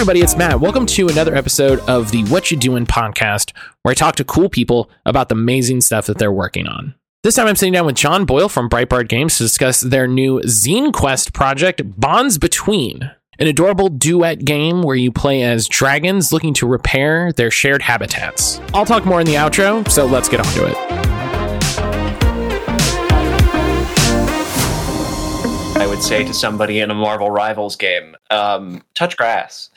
everybody, it's Matt. Welcome to another episode of the What You Doing podcast, where I talk to cool people about the amazing stuff that they're working on. This time I'm sitting down with John Boyle from Breitbart Games to discuss their new Zine Quest project, Bonds Between, an adorable duet game where you play as dragons looking to repair their shared habitats. I'll talk more in the outro, so let's get on to it. I would say to somebody in a Marvel Rivals game, touch grass.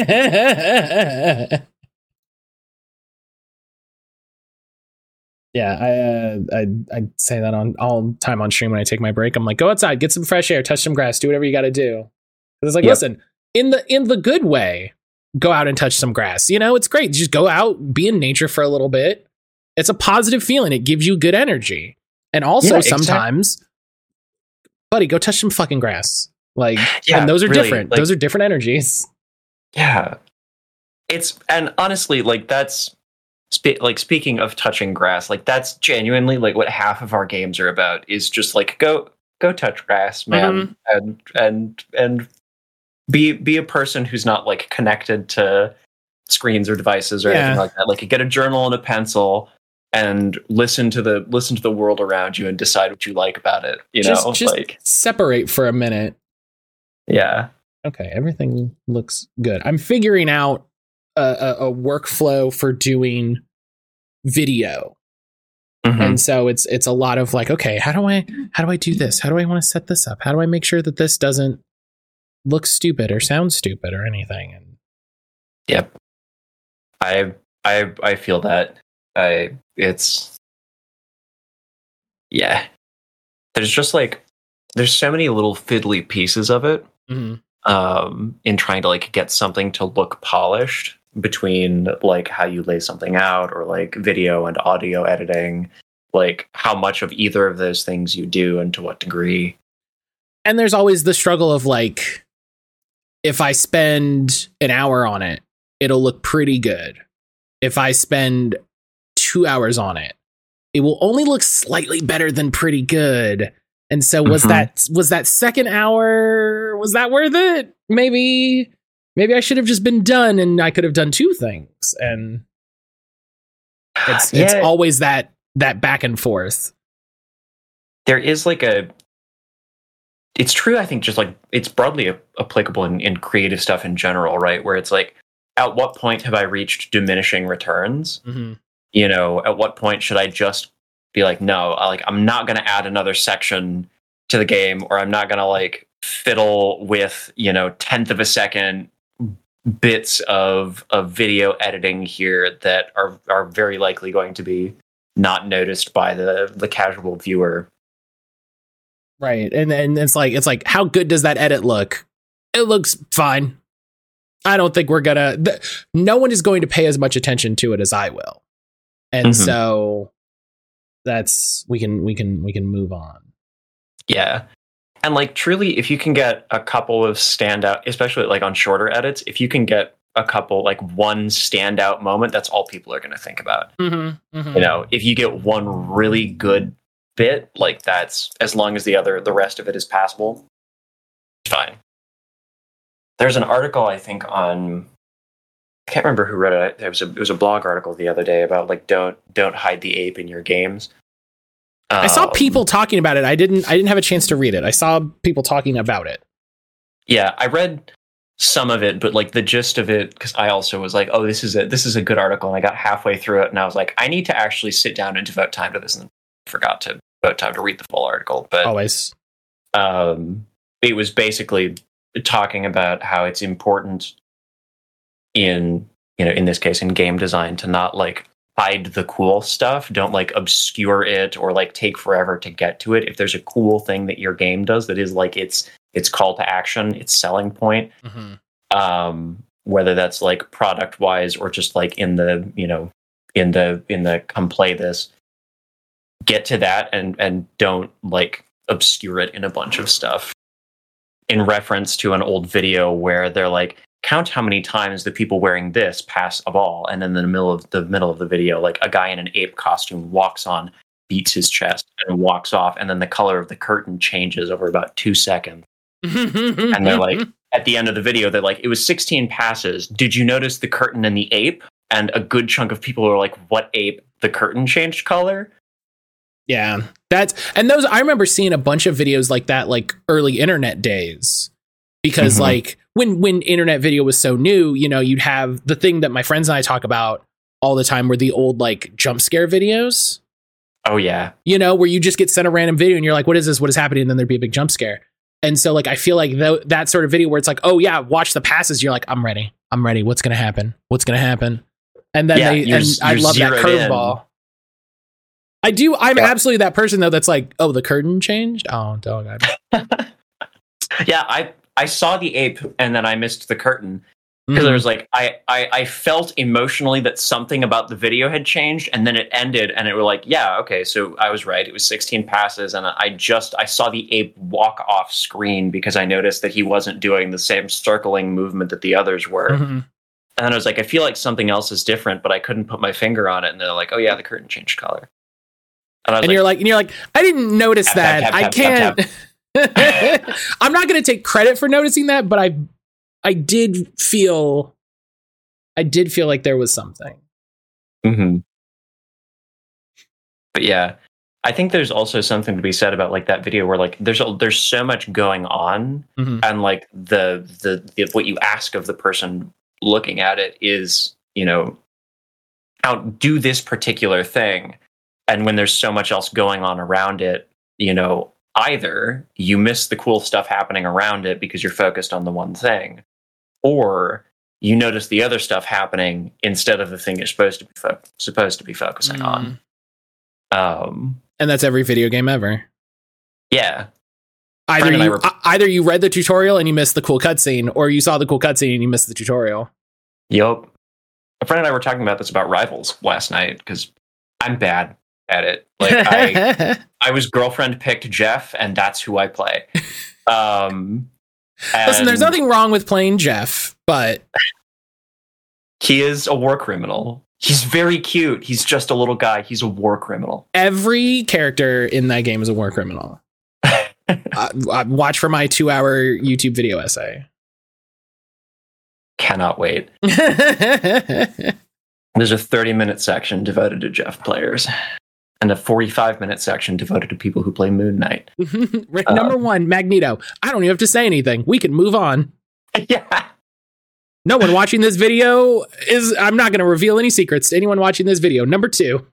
Yeah, I say that on all time on stream when I take my break. I'm like, go outside, get some fresh air, touch some grass, do whatever you got to do. It's like, listen, in the good way, go out and touch some grass. You know, it's great. Just go out, be in nature for a little bit. It's a positive feeling. It gives you good energy. And also sometimes, buddy, go touch some fucking grass. Like, and those are really different. Like, those are different energies. Yeah. And honestly, like, that's, speaking of touching grass, like, that's genuinely, like, what half of our games are about, is just, like, go touch grass, man. And be a person who's not, like, connected to screens or devices or anything like that. Like, you get a journal and a pencil and listen to the world around you and decide what you like about it. Just like, separate for a minute. Yeah. Okay, everything looks good. I'm figuring out a workflow for doing video. Mm-hmm. And so it's a lot of like, okay, how do I do this? How do I want to set this up? How do I make sure that this doesn't look stupid or sound stupid or anything? And yep. I feel that. There's just like, there's so many little fiddly pieces of it. Mm-hmm. In trying to like get something to look polished, between like how you lay something out, or like video and audio editing, like how much of either of those things you do and to what degree. And there's always the struggle of like, if I spend an hour on it, it'll look pretty good. If I spend 2 hours on it, it will only look slightly better than pretty good. And so was that second hour, was that worth it? Maybe I should have just been done and I could have done two things. And it's always that back and forth. There is like it's true, I think, just like it's broadly applicable in creative stuff in general, right? Where it's like, at what point have I reached diminishing returns? Mm-hmm. At what point should I just be like, no, I'm not going to add another section to the game, or I'm not going to like fiddle with, 10th of a second bits of video editing here that are very likely going to be not noticed by the casual viewer. Right. And it's like, how good does that edit look? It looks fine. I don't think no one is going to pay as much attention to it as I will. And so that's, we can move on. Yeah. And like, truly, if you can get a couple of standout, especially like on shorter edits, if you can get a couple, like one standout moment, that's all people are going to think about. Mm-hmm. Mm-hmm. If you get one really good bit, like, that's, as long as the rest of it is passable, fine. There's an article, I think, on, I can't remember who wrote it. It was a blog article the other day about like, don't hide the ape in your games. I saw people talking about it. I didn't have a chance to read it. I saw people talking about it. Yeah, I read some of it, but like the gist of it, because I also was like, oh, this is a good article, and I got halfway through it and I was like, I need to actually sit down and devote time to this, and forgot to devote time to read the full article. But always. It was basically talking about how it's important in this case in game design to not like hide the cool stuff. Don't like obscure it or like take forever to get to it. If there's a cool thing that your game does that is like its call to action, its selling point, whether that's like product wise or just like in the come play this, get to that and don't like obscure it in a bunch of stuff. In reference to an old video where they're like, count how many times the people wearing this pass a ball, and in the middle of the video, like a guy in an ape costume walks on, beats his chest, and walks off, and then the color of the curtain changes over about 2 seconds. And they're like, at the end of the video, they're like, it was 16 passes. Did you notice the curtain and the ape? And a good chunk of people were like, what ape? The curtain changed color? Yeah, those, I remember seeing a bunch of videos like that, like early internet days, because like when internet video was so new, you know, you'd have the thing that my friends and I talk about all the time were the old like jump scare videos. Oh yeah. You know, where you just get sent a random video and you're like, what is this? What is happening? And then there'd be a big jump scare. And so like, I feel like that sort of video where it's like, oh yeah, watch the passes. You're like, I'm ready. What's going to happen? And then I love that curveball. I'm absolutely that person though. That's like, oh, the curtain changed. Oh, dog. Yeah. I saw the ape and then I missed the curtain. Because there was like, I felt emotionally that something about the video had changed, and then it ended, and it were like, yeah, okay, so I was right. It was 16 passes, and I saw the ape walk off screen because I noticed that he wasn't doing the same circling movement that the others were. And then I was like, I feel like something else is different, but I couldn't put my finger on it. And they're like, oh yeah, the curtain changed color. And you're like, I didn't notice that. I can't. I'm not going to take credit for noticing that, but I did feel like there was something. But yeah, I think there's also something to be said about like that video where like there's so much going on, and like the what you ask of the person looking at it is, you know, do this particular thing, and when there's so much else going on around it, you know, either you miss the cool stuff happening around it because you're focused on the one thing, or you notice the other stuff happening instead of the thing you're supposed to be focusing on. And that's every video game ever. Yeah. Either you read the tutorial and you missed the cool cutscene, or you saw the cool cutscene and you missed the tutorial. Yup. A friend and I were talking about this about Rivals last night because I'm bad at it. Like I was girlfriend picked Jeff, and that's who I play. Listen, there's nothing wrong with playing Jeff, but he is a war criminal. He's very cute. He's just a little guy. He's a war criminal. Every character in that game is a war criminal. Watch for my 2-hour YouTube video essay. Cannot wait. There's a 30-minute section devoted to Jeff players, and a 45-minute section devoted to people who play Moon Knight. Number one, Magneto. I don't even have to say anything. We can move on. Yeah. No one watching this video I'm not going to reveal any secrets to anyone watching this video. Number two.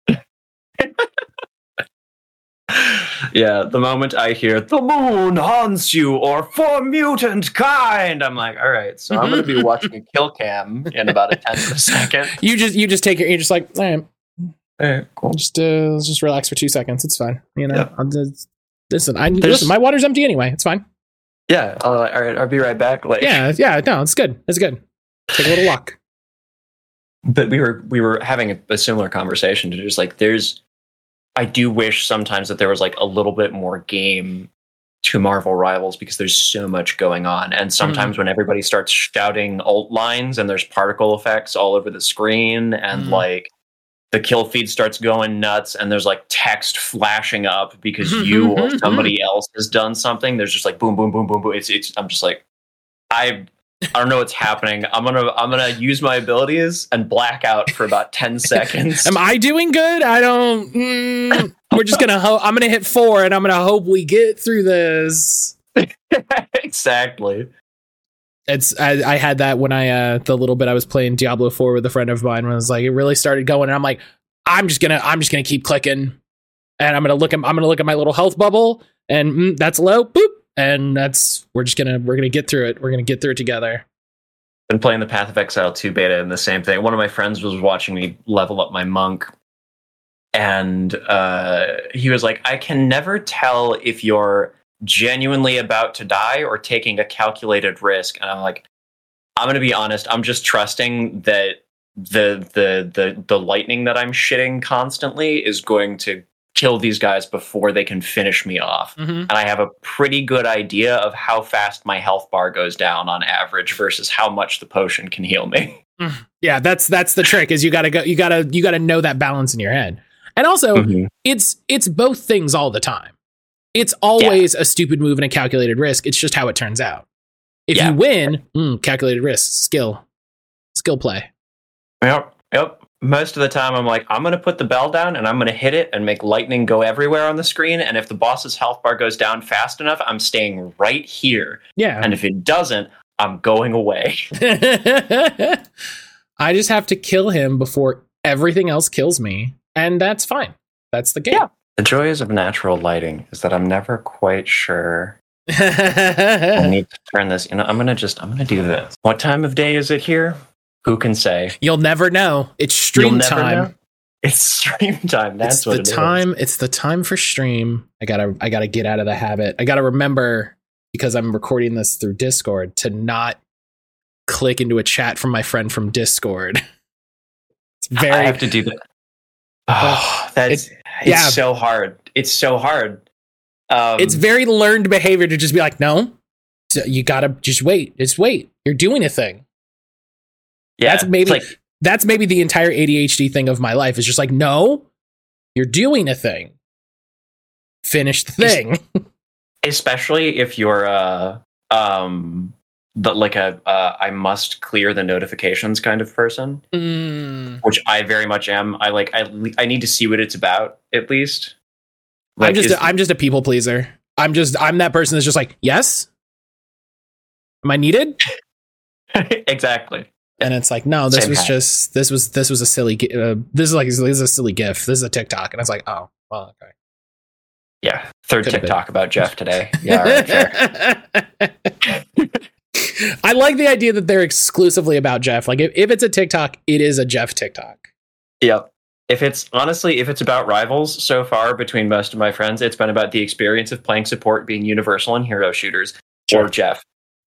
Yeah, the moment I hear the moon haunts you or for mutant kind, I'm like, all right, so I'm going to be watching a kill cam in about a tenth of a second. You just take it. You're just like, all right, cool. Let's just relax for 2 seconds. It's fine. You know, yeah. Listen, my water's empty anyway. It's fine. Yeah. All right. I'll be right back. Like, yeah. No, it's good. It's good. Take a little walk. But we were having a similar conversation to just like, I do wish sometimes that there was like a little bit more game to Marvel Rivals because there's so much going on. And sometimes when everybody starts shouting alt lines and there's particle effects all over the screen and like the kill feed starts going nuts and there's like text flashing up because you or somebody else has done something. There's just like boom, boom, boom, boom, boom. I'm just like, I don't know what's happening. I'm gonna use my abilities and black out for about 10 seconds. Am I doing good? I don't. We're just gonna. I'm gonna hit 4, and I'm gonna hope we get through this. Exactly. I had that when the little bit I was playing Diablo 4 with a friend of mine when it was like it really started going, and I'm like, I'm just gonna keep clicking, and I'm gonna look at my little health bubble, and that's low. Boop. And we're gonna get through it. We're gonna get through it together. Been playing the Path of Exile 2 beta and the same thing. One of my friends was watching me level up my monk, and he was like, I can never tell if you're genuinely about to die or taking a calculated risk. And I'm like, I'm gonna be honest, I'm just trusting that the lightning that I'm shitting constantly is going to kill these guys before they can finish me off. And I have a pretty good idea of how fast my health bar goes down on average versus how much the potion can heal me. Yeah, that's the trick is you gotta know that balance in your head. And also it's both things all the time. It's always a stupid move and a calculated risk. It's just how it turns out. If you win, calculated risk, skill play. Yep. Most of the time, I'm like, I'm going to put the bell down and I'm going to hit it and make lightning go everywhere on the screen. And if the boss's health bar goes down fast enough, I'm staying right here. Yeah. And if it doesn't, I'm going away. I just have to kill him before everything else kills me. And that's fine. That's the game. Yeah. The joys of natural lighting is that I'm never quite sure. I need to turn this. I'm going to do this. What time of day is it here? Who can say? You'll never know. It's stream time. It's stream time. That's what it is. It's the time for stream. I gotta get out of the habit. I gotta remember, because I'm recording this through Discord, to not click into a chat from my friend from Discord. I have to do that. Oh, it's so hard. It's so hard. It's very learned behavior to just be like, no, you gotta just wait. Just wait. You're doing a thing. Yeah, that's maybe the entire ADHD thing of my life, is just like, no, you're doing a thing. Finish the thing. Especially if you're I must clear the notifications kind of person, which I very much am. I need to see what it's about at least. I'm just a people pleaser. I'm that person that's just like, yes, am I needed? Exactly. And it's like, no, this was a silly. This is a silly GIF. This is a TikTok, and it's like, oh, well, okay. Yeah, third TikTok about Jeff today. Yeah, all right, fair. I like the idea that they're exclusively about Jeff. Like, if it's a TikTok, it is a Jeff TikTok. Yep. If it's about rivals so far between most of my friends, it's been about the experience of playing support being universal in hero shooters, or Jeff.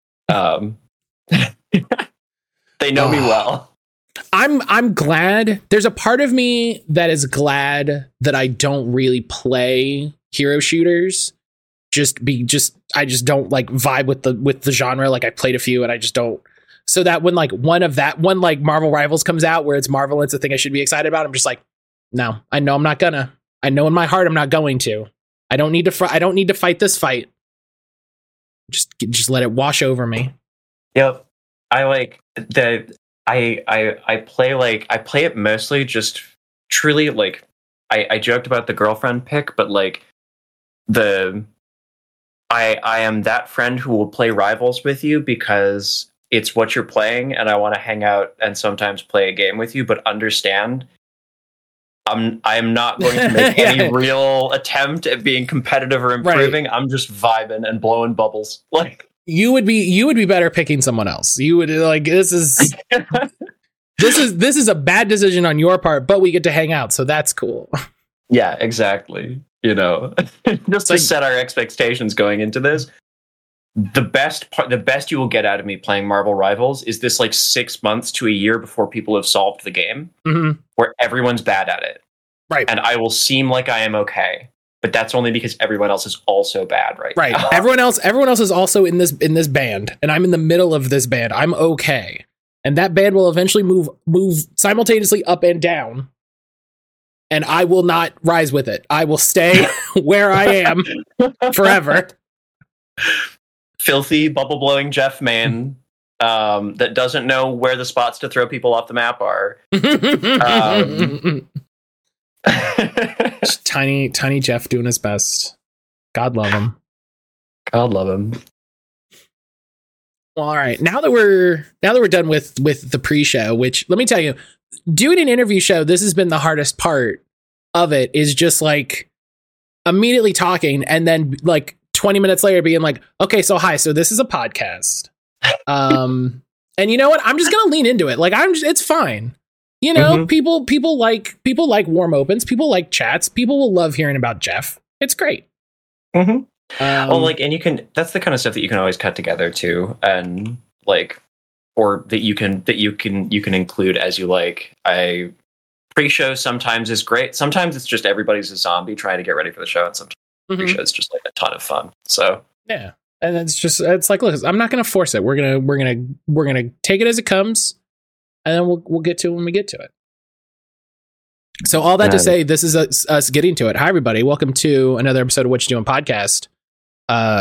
They know me well. I'm glad. There's a part of me that is glad that I don't really play hero shooters. I just don't like vibe with the genre. Like, I played a few and I just don't. So that when one Marvel Rivals comes out where it's Marvel, it's a thing I should be excited about, I'm just like, no, I know I'm not gonna. I know in my heart I'm not going to. I don't need to fight this fight. Just let it wash over me. Yep. I play it mostly just truly like I joked about the girlfriend pick, but like I am that friend who will play Rivals with you because it's what you're playing and I want to hang out and sometimes play a game with you, but understand I am not going to make any real attempt at being competitive or improving. Right. I'm just vibing and blowing bubbles. Like, you would be better picking someone else. You would like, this is a bad decision on your part, but we get to hang out, so that's cool. Yeah, exactly. Just to set our expectations going into this. The best you will get out of me playing Marvel Rivals is this 6 months to a year before people have solved the game, where everyone's bad at it. Right. And I will seem like I am okay. But that's only because everyone else is also bad right now. Everyone else is also in this band, and I'm in the middle of this band. I'm okay. And that band will eventually move simultaneously up and down. And I will not rise with it. I will stay where I am forever. Filthy, bubble-blowing Jeff man that doesn't know where the spots to throw people off the map are. Tiny Jeff doing his best. God love him. God love him. Well, all right. Now that we're done with the pre-show, which, let me tell you, doing an interview show, this has been the hardest part of it, is just like immediately talking and then 20 minutes later being like, okay, so hi, so this is a podcast. And you know what? I'm just gonna lean into it. It's fine. People like warm opens. People like chats. People will love hearing about Jeff. It's great. And you can. That's the kind of stuff that you can always cut together too, and or that you can include as you like. Pre-show sometimes is great. Sometimes it's just everybody's a zombie trying to get ready for the show, and sometimes pre-show is just a ton of fun. So yeah, and it's like, look, I'm not gonna force it. We're gonna take it as it comes. And then we'll get to it when we get to it. So all that to say, this is us getting to it. Hi, everybody. Welcome to another episode of What You Doing podcast.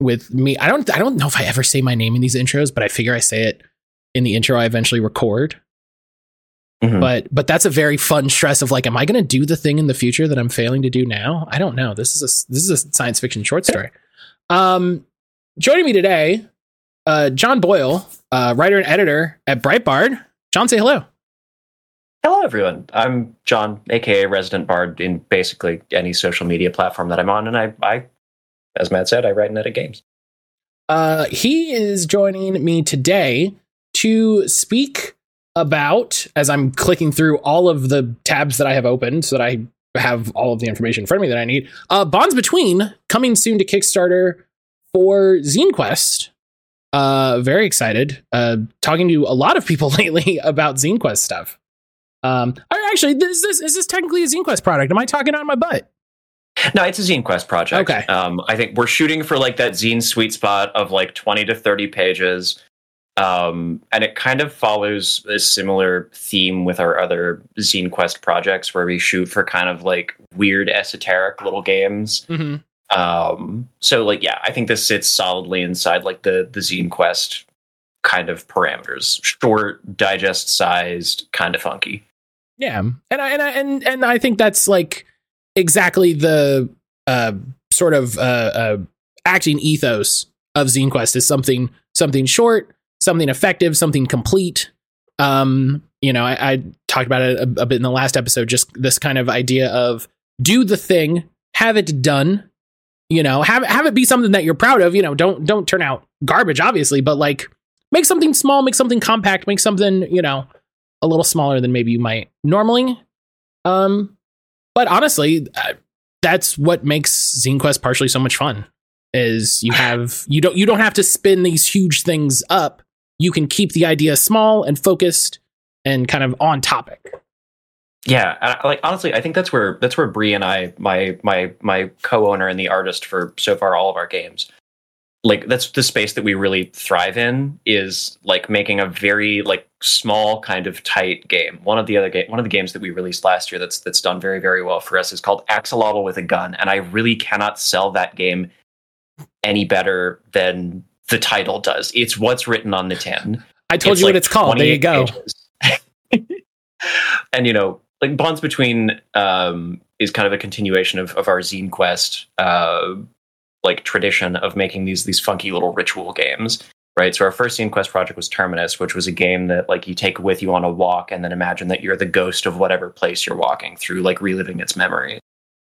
with me. I don't know if I ever say my name in these intros, but I figure I say it in the intro I eventually record. Mhm. But that's a very fun stress of like, am I going to do the thing in the future that I'm failing to do now? I don't know. This is a science fiction short story. Joining me today, John Boyle, writer and editor at Breitbart. John, say hello. Hello, everyone. I'm John, aka Resident Bard, in basically any social media platform that I'm on, and I as Matt said, I write and edit games. He is joining me today to speak about, as I'm clicking through all of the tabs that I have opened so that I have all of the information in front of me that I need. Bonds Between, coming soon to Kickstarter for Zine Quest. Very excited. Talking to a lot of people lately about Zine Quest stuff. Actually, is this technically a Zine Quest product? Am I talking on my butt? No, it's a Zine Quest project. Okay. I think we're shooting for like that zine sweet spot of like 20 to 30 pages. And it kind of follows a similar theme with our other Zine Quest projects where we shoot for kind of like weird esoteric little games. Mm-hmm. So like, yeah, I think this sits solidly inside like the Zine Quest kind of parameters. Short, digest sized, kind of funky. Yeah. And I think that's like exactly the sort of acting ethos of Zine Quest is something short, something effective, something complete. I talked about it a bit in the last episode, just this kind of idea of do the thing, have it done, have it be something that you're proud of, don't turn out garbage, obviously, but like make something small, make something compact, make something, a little smaller than maybe you might normally. But honestly, that's what makes Zine Quest partially so much fun. Is you don't have to spin these huge things up. You can keep the idea small and focused and kind of on topic. Yeah, like honestly, I think that's where Bree and I, my co-owner and the artist for so far all of our games, like that's the space that we really thrive in, is like making a very like small kind of tight game. One of the games that we released last year that's done very, very well for us is called Axolotl with a Gun, and I really cannot sell that game any better than the title does. It's what's written on the tin. I told you what it's called. There you go. And like Bonds Between is kind of a continuation of our Zine Quest like tradition of making these funky little ritual games, right? So our first Zine Quest project was Terminus, which was a game that like you take with you on a walk and then imagine that you're the ghost of whatever place you're walking through, like reliving its memory.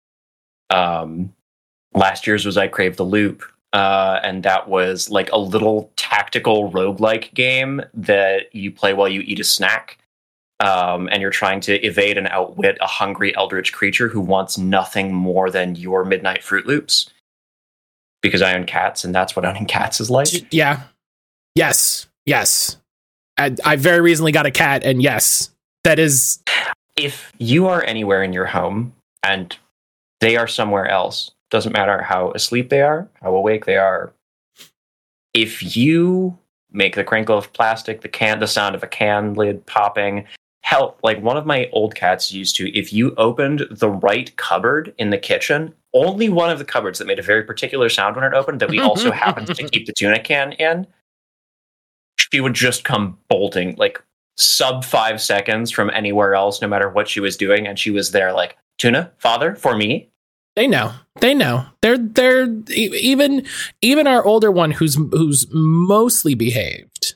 Last year's was I Crave the Loop, and that was like a little tactical roguelike game that you play while you eat a snack. And you're trying to evade and outwit a hungry eldritch creature who wants nothing more than your midnight Fruit Loops. Because I own cats, and that's what owning cats is like. Yeah. Yes. I very recently got a cat, and yes, that is. If you are anywhere in your home and they are somewhere else, doesn't matter how asleep they are, how awake they are. If you make the crinkle of plastic, the sound of a can lid popping. Hell, like one of my old cats used to, if you opened the right cupboard in the kitchen, only one of the cupboards that made a very particular sound when it opened, that we also happened to keep the tuna can in, she would just come bolting, like sub 5 seconds from anywhere else, no matter what she was doing. And she was there like, tuna, father, for me. They know. They're even our older one who's mostly behaved.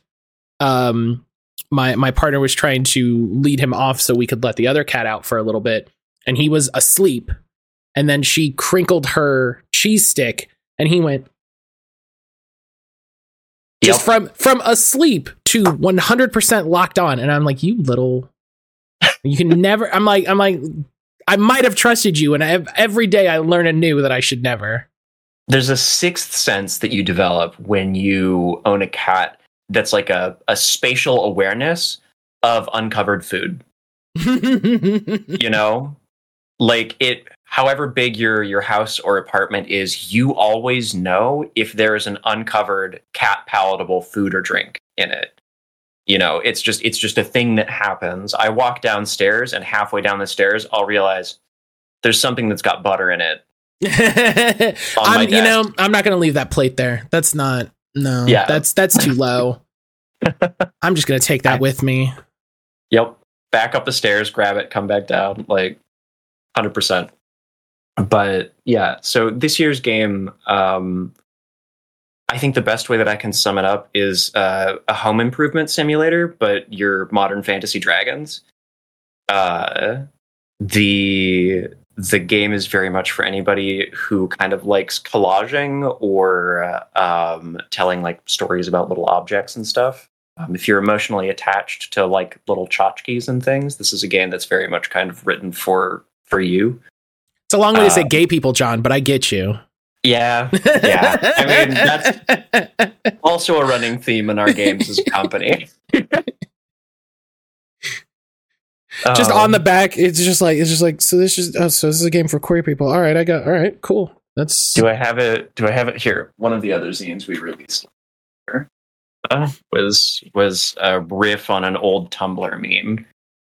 My partner was trying to lead him off so we could let the other cat out for a little bit, and he was asleep. And then she crinkled her cheese stick, and he went just from asleep to 100% locked on. And I'm like, you can never. I'm like, I might have trusted you, and every day I learn anew that I should never. There's a sixth sense that you develop when you own a cat that's like a spatial awareness of uncovered food. Like it, however big your house or apartment is, you always know if there is an uncovered cat palatable food or drink in it. It's just a thing that happens. I walk downstairs, and halfway down the stairs, I'll realize there's something that's got butter in it. I'm not going to leave that plate there. That's not, no, Yeah. that's too low. I'm just going to take that with me. Yep. Back up the stairs, grab it, come back down, like 100%. But yeah, so this year's game, I think the best way that I can sum it up is a home improvement simulator, but your modern fantasy dragons. The game is very much for anybody who kind of likes collaging or telling like stories about little objects and stuff. If you're emotionally attached to like little tchotchkes and things, this is a game that's very much kind of written for you. It's a long way to say gay people, John, but I get you. Yeah. I mean, that's also a running theme in our games as a company. Just on the back, it's just like so this is a game for queer people. All right, cool. That's Do I have it here? One of the other zines we released was a riff on an old Tumblr meme.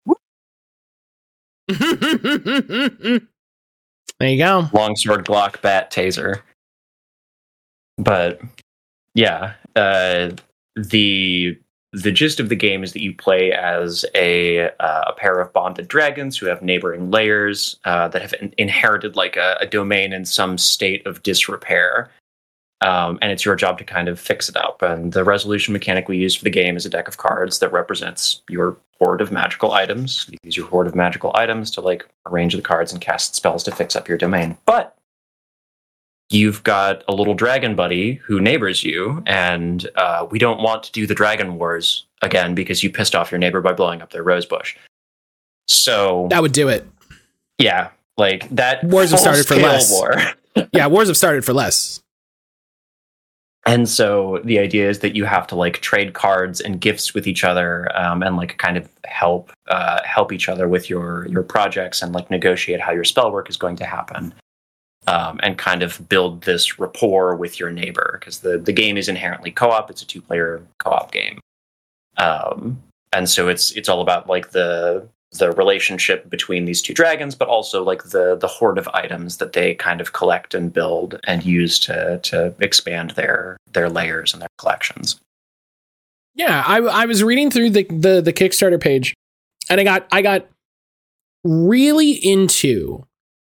There you go. Longsword, Glock, bat, taser. But yeah, the gist of the game is that you play as a pair of bonded dragons who have neighboring layers that have inherited like a domain in some state of disrepair. And it's your job to kind of fix it up. And the resolution mechanic we use for the game is a deck of cards that represents your hoard of magical items. You use your hoard of magical items to like arrange the cards and cast spells to fix up your domain. But you've got a little dragon buddy who neighbors you, and we don't want to do the dragon wars again because you pissed off your neighbor by blowing up their rose bush. So that would do it. Yeah, like that. Wars have started for less. War. Yeah, wars have started for less. And so the idea is that you have to like trade cards and gifts with each other, and like kind of help each other with your projects and like negotiate how your spell work is going to happen, and kind of build this rapport with your neighbor, because the game is inherently co-op. It's a 2-player co-op game, and so it's all about like the relationship between these two dragons, but also like the hoard of items that they kind of collect and build and use to expand their layers and their collections. Yeah, I was reading through the Kickstarter page, and I got really into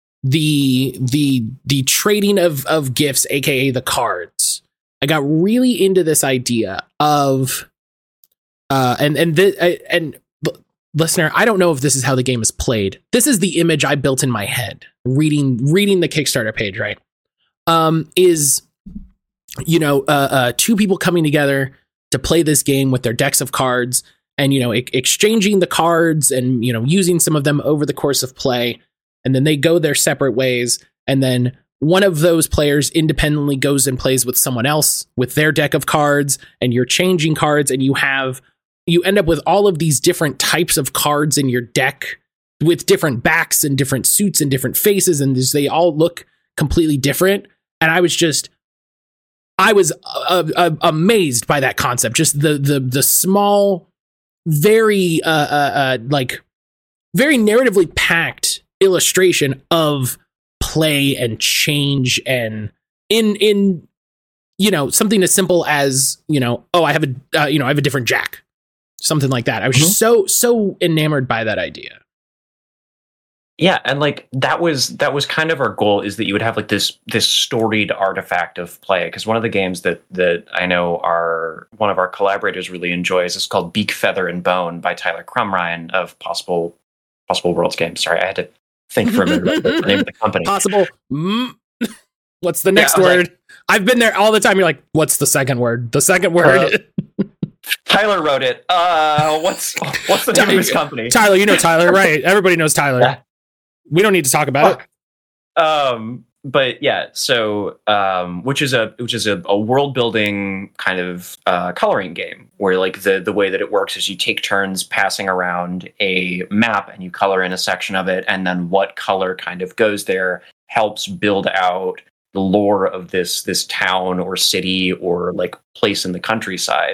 the trading of gifts, aka the cards. I got really into this idea of and listener, I don't know if this is how the game is played. This is the image I built in my head reading the Kickstarter page, right? Is two people coming together to play this game with their decks of cards and exchanging the cards and using some of them over the course of play, and then they go their separate ways, and then one of those players independently goes and plays with someone else with their deck of cards, and you're changing cards, and you end up with all of these different types of cards in your deck with different backs and different suits and different faces, and they all look completely different. And I was amazed by that concept. Just the small, very very narratively packed illustration of play and change, and in something as simple as I have a different jack. Something like that. I was just so enamored by that idea. Yeah, and like that was kind of our goal, is that you would have like this storied artifact of play. Because one of the games that I know one of our collaborators really enjoys is called Beak, Feather, and Bone by Tyler Crumrine of Possible Worlds Games. Sorry, I had to think for a minute about the name of the company. Possible. What's the next word? Like, I've been there all the time. You're like, what's the second word? The second word. Tyler wrote it. What's the name of his company? Tyler, Tyler, right? Everybody knows Tyler. Yeah. We don't need to talk about it. But yeah, so which is a world building kind of coloring game where like the way that it works is you take turns passing around a map and you color in a section of it, and then what color kind of goes there helps build out the lore of this town or city or like place in the countryside.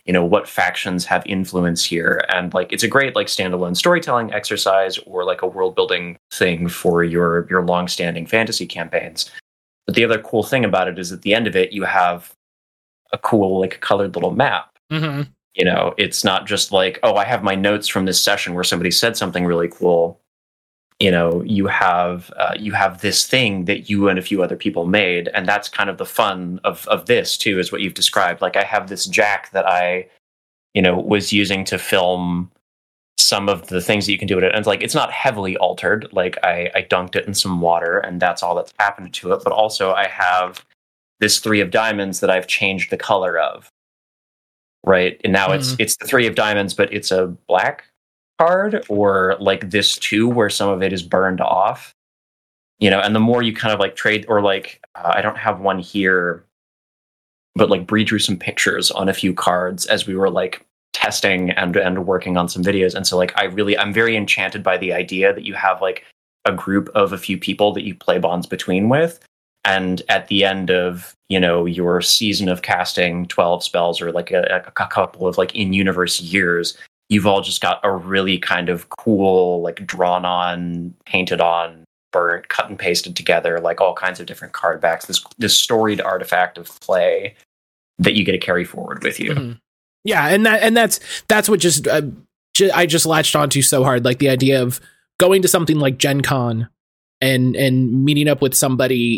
what factions have influence here. And like it's a great like standalone storytelling exercise or like a world building thing for your long-standing fantasy campaigns. But the other cool thing about it is at the end of it, you have a cool like colored little map. Mm-hmm. It's not just like, oh, I have my notes from this session where somebody said something really cool. You have this thing that you and a few other people made, and that's kind of the fun of this too, is what you've described. Like I have this jack that I, was using to film some of the things that you can do with it, and it's like it's not heavily altered. Like I dunked it in some water, and that's all that's happened to it. But also, I have this 3 of diamonds that I've changed the color of. Right, and now it's the 3 of diamonds, but it's a black card, or like this 2 where some of it is burned off. And the more you kind of like trade, or like I don't have one here, but like Bree drew some pictures on a few cards as we were like testing and working on some videos. And so like I'm very enchanted by the idea that you have like a group of a few people that you play bonds between with. And at the end of, your season of casting 12 spells or like a couple of like in-universe years, you've all just got a really kind of cool, like drawn on, painted on, burnt, cut and pasted together, like all kinds of different card backs, this storied artifact of play that you get to carry forward with you. Mm-hmm. Yeah. And that's what I just latched onto so hard. Like the idea of going to something like Gen Con and meeting up with somebody,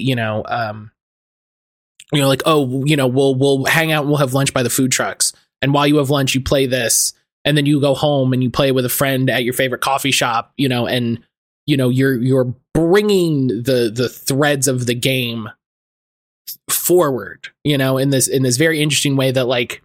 like, oh, we'll hang out and we'll have lunch by the food trucks. And while you have lunch, you play this, and then you go home and you play with a friend at your favorite coffee shop, and, you're bringing the threads of the game forward, in this very interesting way that like,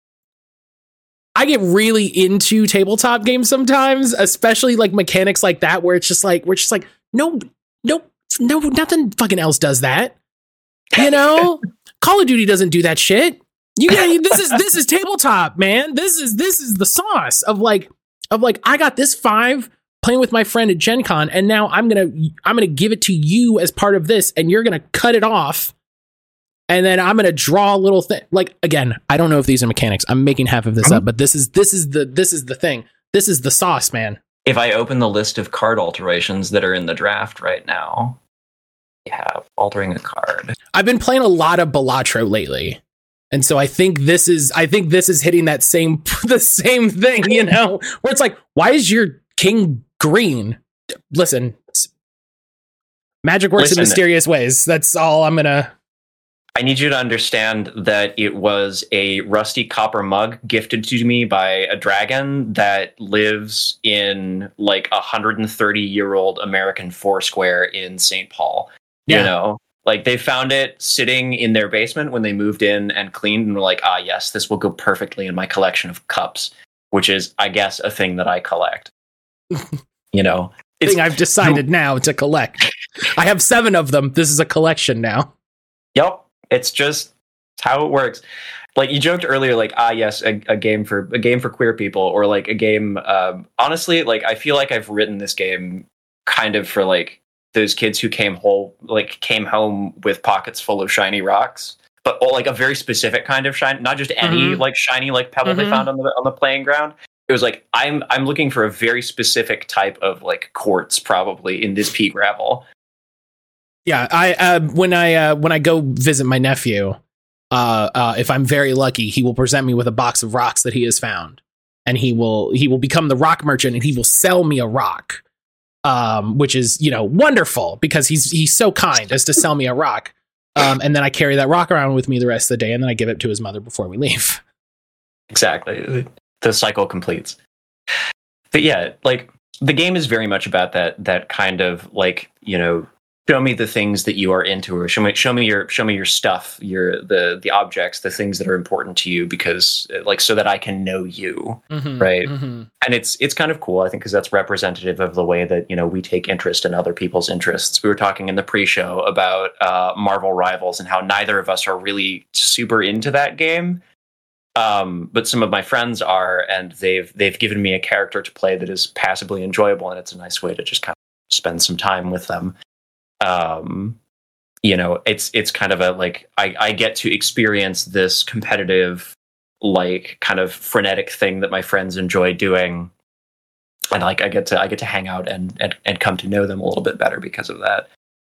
I get really into tabletop games sometimes, especially like mechanics like that, where it's just like, no, nothing fucking else does that. Call of Duty doesn't do that shit. This is tabletop, man. This is the sauce of like I got this 5 playing with my friend at Gen Con, and now I'm gonna give it to you as part of this, and you're gonna cut it off, and then I'm gonna draw a little thing. Like again, I don't know if these are mechanics. I'm making half of this up, but this is the thing. This is the sauce, man. If I open the list of card alterations that are in the draft right now, we have altering a card. I've been playing a lot of Balatro lately. And so I think this is hitting the same thing, where it's like, why is your king green? Listen, magic works in mysterious ways. That's all I'm going to. I need you to understand that it was a rusty copper mug gifted to me by a dragon that lives in like 130-year-old American Foursquare in St. Paul. Yeah. Like they found it sitting in their basement when they moved in and cleaned, and were like, yes, this will go perfectly in my collection of cups, which is, I guess, a thing that I collect. Thing I've decided now to collect. I have 7 of them. This is a collection now. Yep. It's just how it works. Like you joked earlier, like, yes, a game for queer people, or like a game. Honestly, like I feel like I've written this game kind of for like those kids who came home with pockets full of shiny rocks, but like a very specific kind of shiny, not just any like shiny like pebble they found on the playing ground. It was like I'm looking for a very specific type of like quartz, probably in this pea gravel. Yeah, I when I go visit my nephew, if I'm very lucky, he will present me with a box of rocks that he has found, and he will become the rock merchant, and he will sell me a rock, which is wonderful because he's so kind as to sell me a rock, and then I carry that rock around with me the rest of the day, and then I give it to his mother before we leave. Exactly, the cycle completes. But yeah, like the game is very much about that kind of like show me the things that you are into, or show me your stuff, the objects, the things that are important to you, because like so that I can know you, right? And it's kind of cool, I think, because that's representative of the way that we take interest in other people's interests. We were talking in the pre-show about Marvel Rivals and how neither of us are really super into that game, but some of my friends are, and they've given me a character to play that is passably enjoyable, and it's a nice way to just kind of spend some time with them. It's kind of a like I get to experience this competitive like kind of frenetic thing that my friends enjoy doing, and like I get to hang out and come to know them a little bit better because of that.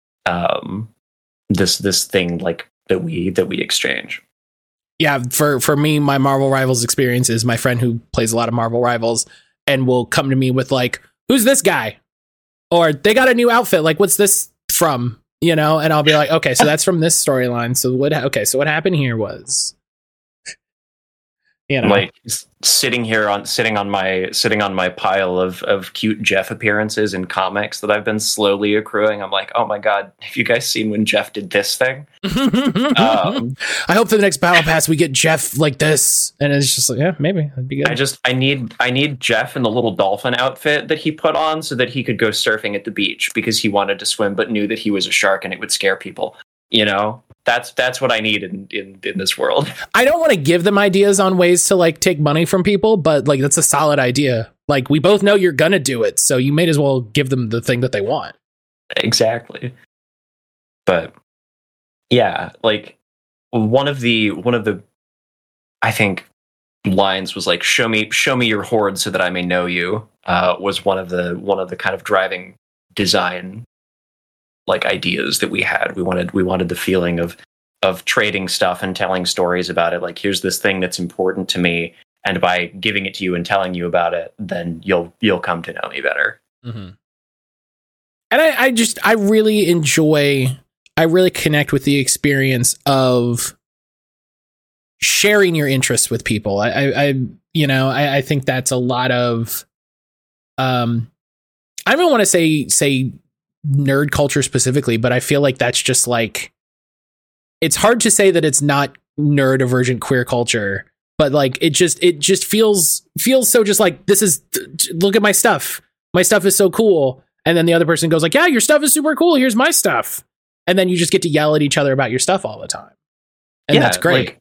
This thing like that we exchange. Yeah, for me, my Marvel Rivals experience is my friend who plays a lot of Marvel Rivals and will come to me with like, "Who's this guy?" Or they got a new outfit. Like, what's this from? You know, and I'll be like, okay, so that's from this storyline. So what happened here was, you know, like sitting on my pile of cute Jeff appearances in comics that I've been slowly accruing. I'm like, oh my god, have you guys seen when Jeff did this thing? I hope for the next battle pass we get Jeff like this, and it's just like, yeah, maybe that'd be good. I need Jeff in the little dolphin outfit that he put on so that he could go surfing at the beach because he wanted to swim but knew that he was a shark and it would scare people. You know, that's what I need in this world. I don't want to give them ideas on ways to like take money from people, but like that's a solid idea. Like we both know you're gonna do it, so you may as well give them the thing that they want. Exactly. But yeah, like one of the I think lines was like, show me your horde so that I may know you, was one of the kind of driving design like ideas that we had. We wanted the feeling of trading stuff and telling stories about it. Like, here's this thing that's important to me, and by giving it to you and telling you about it, then you'll come to know me better. Mm-hmm. And I really connect with the experience of sharing your interests with people. I think that's a lot of, I don't want to say nerd culture specifically, but I feel like that's just like, it's hard to say that it's not nerd avergent queer culture, but like it just feels so just like, this is, look at my stuff is so cool, and then the other person goes like, yeah, your stuff is super cool, here's my stuff, and then you just get to yell at each other about your stuff all the time, and yeah, that's great.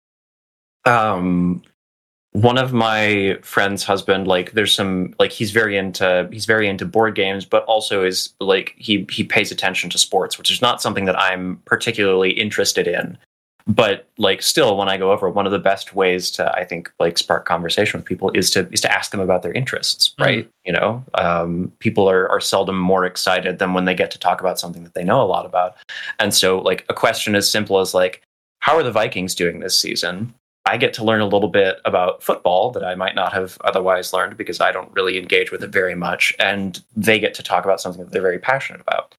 Like, one of my friend's husband, like there's some, like he's very into board games, but also is like he pays attention to sports, which is not something that I'm particularly interested in. But like still, when I go over, one of the best ways to, I think, like spark conversation with people is to ask them about their interests, right? Mm-hmm. You know, people are seldom more excited than when they get to talk about something that they know a lot about. And so like a question as simple as like, how are the Vikings doing this season? I get to learn a little bit about football that I might not have otherwise learned because I don't really engage with it very much. And they get to talk about something that they're very passionate about.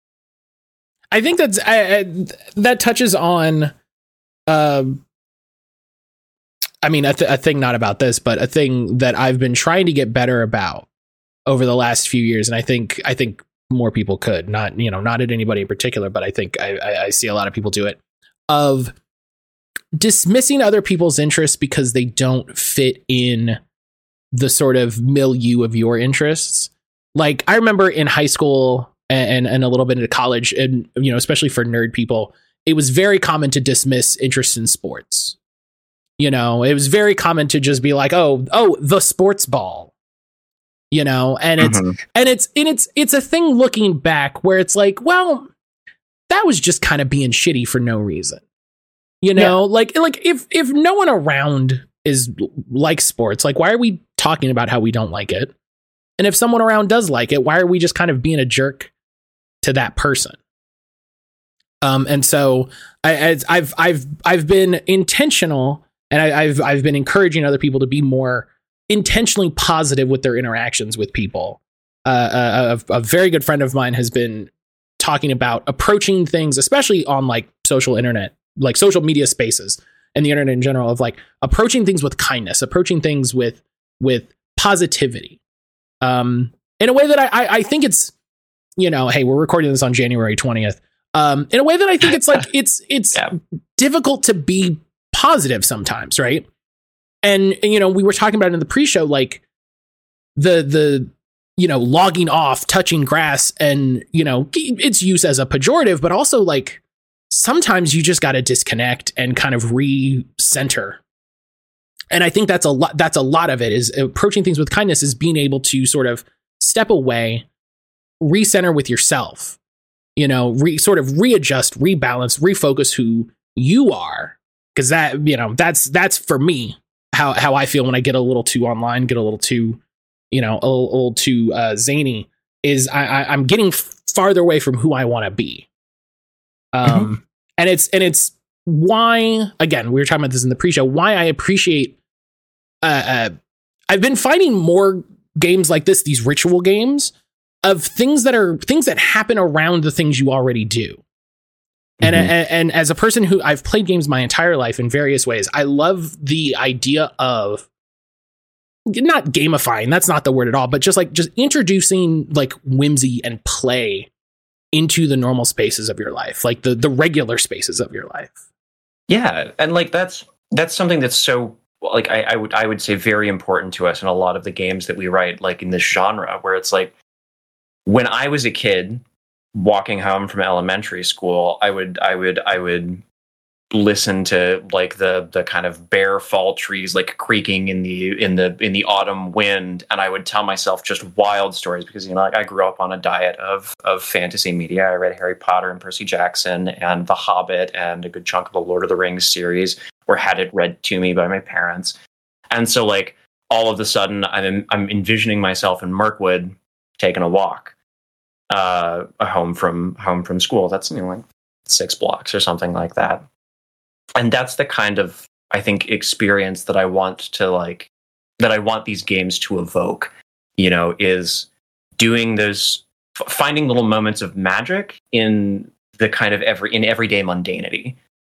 I think that touches on, a thing not about this, but a thing that I've been trying to get better about over the last few years. And I think more people could, not at anybody in particular, but I think I see a lot of people do it, of dismissing other people's interests because they don't fit in the sort of milieu of your interests. Like I remember in high school and a little bit into college, and especially for nerd people, it was very common to dismiss interest in sports. It was very common to just be like, oh, the sports ball. And it's a thing looking back where it's like, well, that was just kind of being shitty for no reason. Like if no one around is like sports, like why are we talking about how we don't like it? And if someone around does like it, why are we just kind of being a jerk to that person? And so I've been intentional, and I've been encouraging other people to be more intentionally positive with their interactions with people. A very good friend of mine has been talking about approaching things, especially on like social media spaces and the internet in general, of like approaching things with kindness, approaching things with positivity, in a way that I think it's, hey, we're recording this on January 20th. In a way that I think it's like, it's yeah, difficult to be positive sometimes. Right. And, we were talking about it in the pre-show, like the logging off, touching grass, and, its use as a pejorative, but also like, sometimes you just got to disconnect and kind of recenter. And I think that's a lot of it, is approaching things with kindness, is being able to sort of step away, recenter with yourself, sort of readjust, rebalance, refocus who you are, because that, you know, that's for me how I feel when I get a little too online, get a little too, you know, a little too zany, is I'm getting farther away from who I want to be. And it's why, again, we were talking about this in the pre-show, why I appreciate I've been finding more games like this, these ritual games of things that happen around the things you already do. And as a person who I've played games my entire life in various ways, I love the idea of not gamifying, that's not the word at all, but just introducing like whimsy and play into the normal spaces of your life, like the regular spaces of your life. Yeah, and like that's something that's so, like, I would say very important to us in a lot of the games that we write, like in this genre, where it's like, when I was a kid walking home from elementary school, I would listen to like the kind of bare fall trees like creaking in the autumn wind, and I would tell myself just wild stories, because, you know, like, I grew up on a diet of fantasy media. I read Harry Potter and Percy Jackson and The Hobbit and a good chunk of the Lord of the Rings series, or had it read to me by my parents. And so, like, all of a sudden I'm envisioning myself in Mirkwood taking a walk home from school. That's, you know, like 6 blocks or something like that. And that's the kind of, I think, experience that I want these games to evoke, you know, is doing those, finding little moments of magic in the kind of everyday mundanity.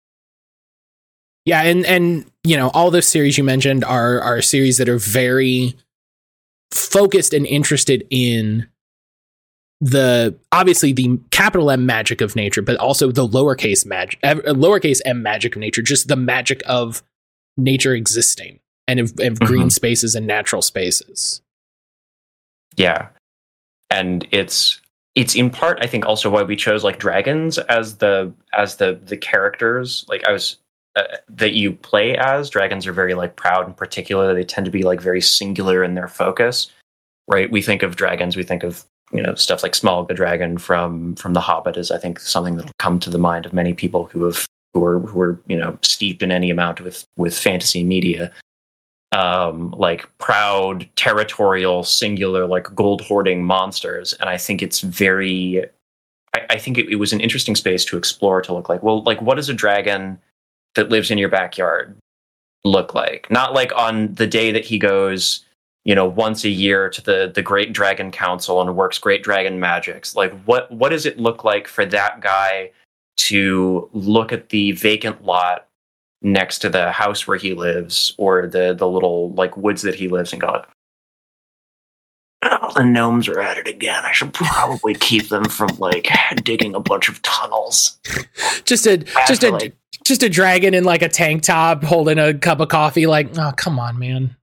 Yeah, and you know, all those series you mentioned are series that are very focused and interested in obviously the capital M magic of nature, but also the lowercase m magic of nature, just the magic of nature existing and of green spaces and natural spaces. Yeah. And it's in part, I think, also why we chose like dragons as the characters, like that you play as. Dragons are very like proud and particular. They tend to be like very singular in their focus, right? We think of dragons, we think of, you know, stuff like Smaug the dragon from The Hobbit is, I think, something that'll come to the mind of many people who are you know, steeped in any amount with fantasy media. Like proud, territorial, singular, like gold hoarding monsters. And I think it's very, I think it was an interesting space to explore, to look like, well, like, what does a dragon that lives in your backyard look like? Not like on the day that he goes, you know, once a year to the Great Dragon Council and works great dragon magics. Like, what does it look like for that guy to look at the vacant lot next to the house where he lives, or the little like woods that he lives in, go, oh, the gnomes are at it again. I should probably keep them from like digging a bunch of tunnels. Just a dragon in like a tank top holding a cup of coffee. Like, oh, come on, man.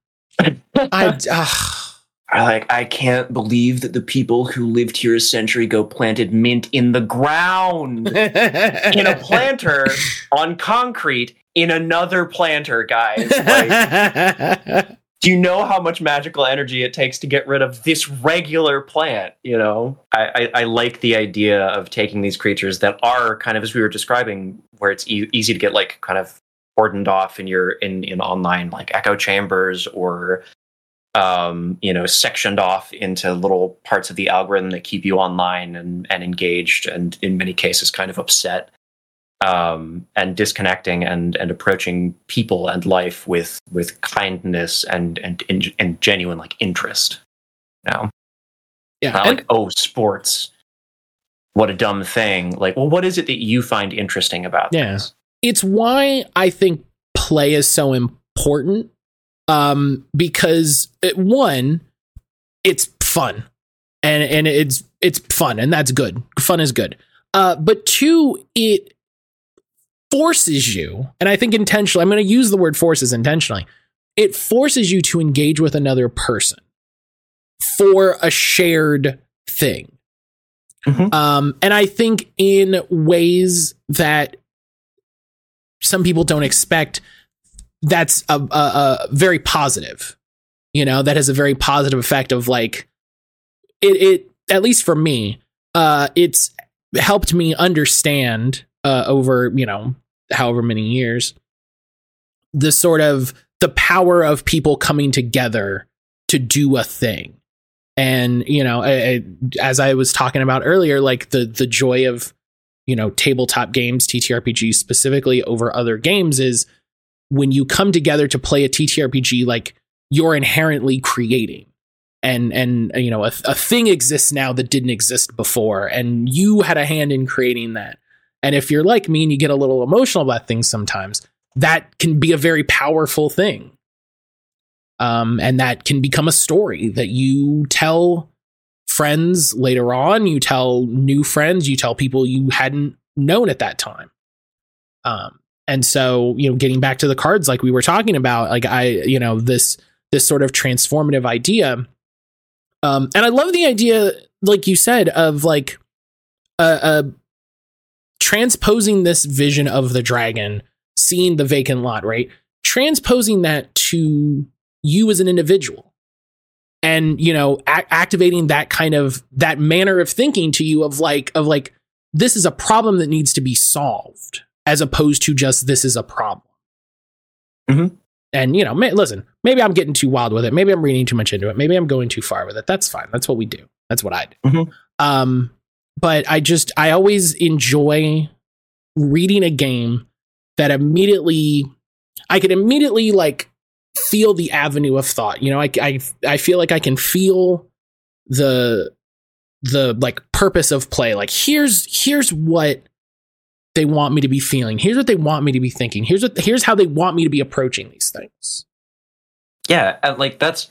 I can't believe that the people who lived here a century ago planted mint in the ground in a planter on concrete in another planter, guys. Like, do you know how much magical energy it takes to get rid of this regular plant? You know, I like the idea of taking these creatures that are kind of, as we were describing, where it's easy to get like kind of cordoned off in online like echo chambers, or you know, sectioned off into little parts of the algorithm that keep you online and engaged, and in many cases kind of upset, and disconnecting and approaching people and life with kindness and genuine like interest. You know? Yeah. Not like, oh, sports, what a dumb thing. Like, well, what is it that you find interesting about this? It's why I think play is so important, because it's fun, and it's fun, and that's good. Fun is good. But 2, it forces you, and I think intentionally, I'm going to use the word forces intentionally. It forces you to engage with another person for a shared thing. And I think in ways that some people don't expect, that's a very positive, you know, that has a very positive effect of like, it at least for me, it's helped me understand over, you know, however many years, the sort of the power of people coming together to do a thing. And, you know, as I was talking about earlier, like the joy of, you know, tabletop games, TTRPGs specifically over other games is when you come together to play a TTRPG, like you're inherently creating. And you know, a thing exists now that didn't exist before, and you had a hand in creating that. And if you're like me and you get a little emotional about things sometimes, that can be a very powerful thing. And that can become a story that you tell friends later on, you tell new friends, you tell people you hadn't known at that time. And so, you know, getting back to the cards, like we were talking about, like this sort of transformative idea. And I love the idea, like you said, of like transposing this vision of the dragon, seeing the vacant lot, right? Transposing that to you as an individual, and, you know, activating that kind of that manner of thinking to you of like this is a problem that needs to be solved, as opposed to just this is a problem. Mm-hmm. And, you know, listen, maybe I'm getting too wild with it. Maybe I'm reading too much into it. Maybe I'm going too far with it. That's fine. That's what we do. That's what I do. Mm-hmm. But I always enjoy reading a game that I could immediately like feel the avenue of thought. You know, I feel like I can feel the like purpose of play. Like here's what they want me to be feeling. Here's what they want me to be thinking. Here's how they want me to be approaching these things. Yeah, and like that's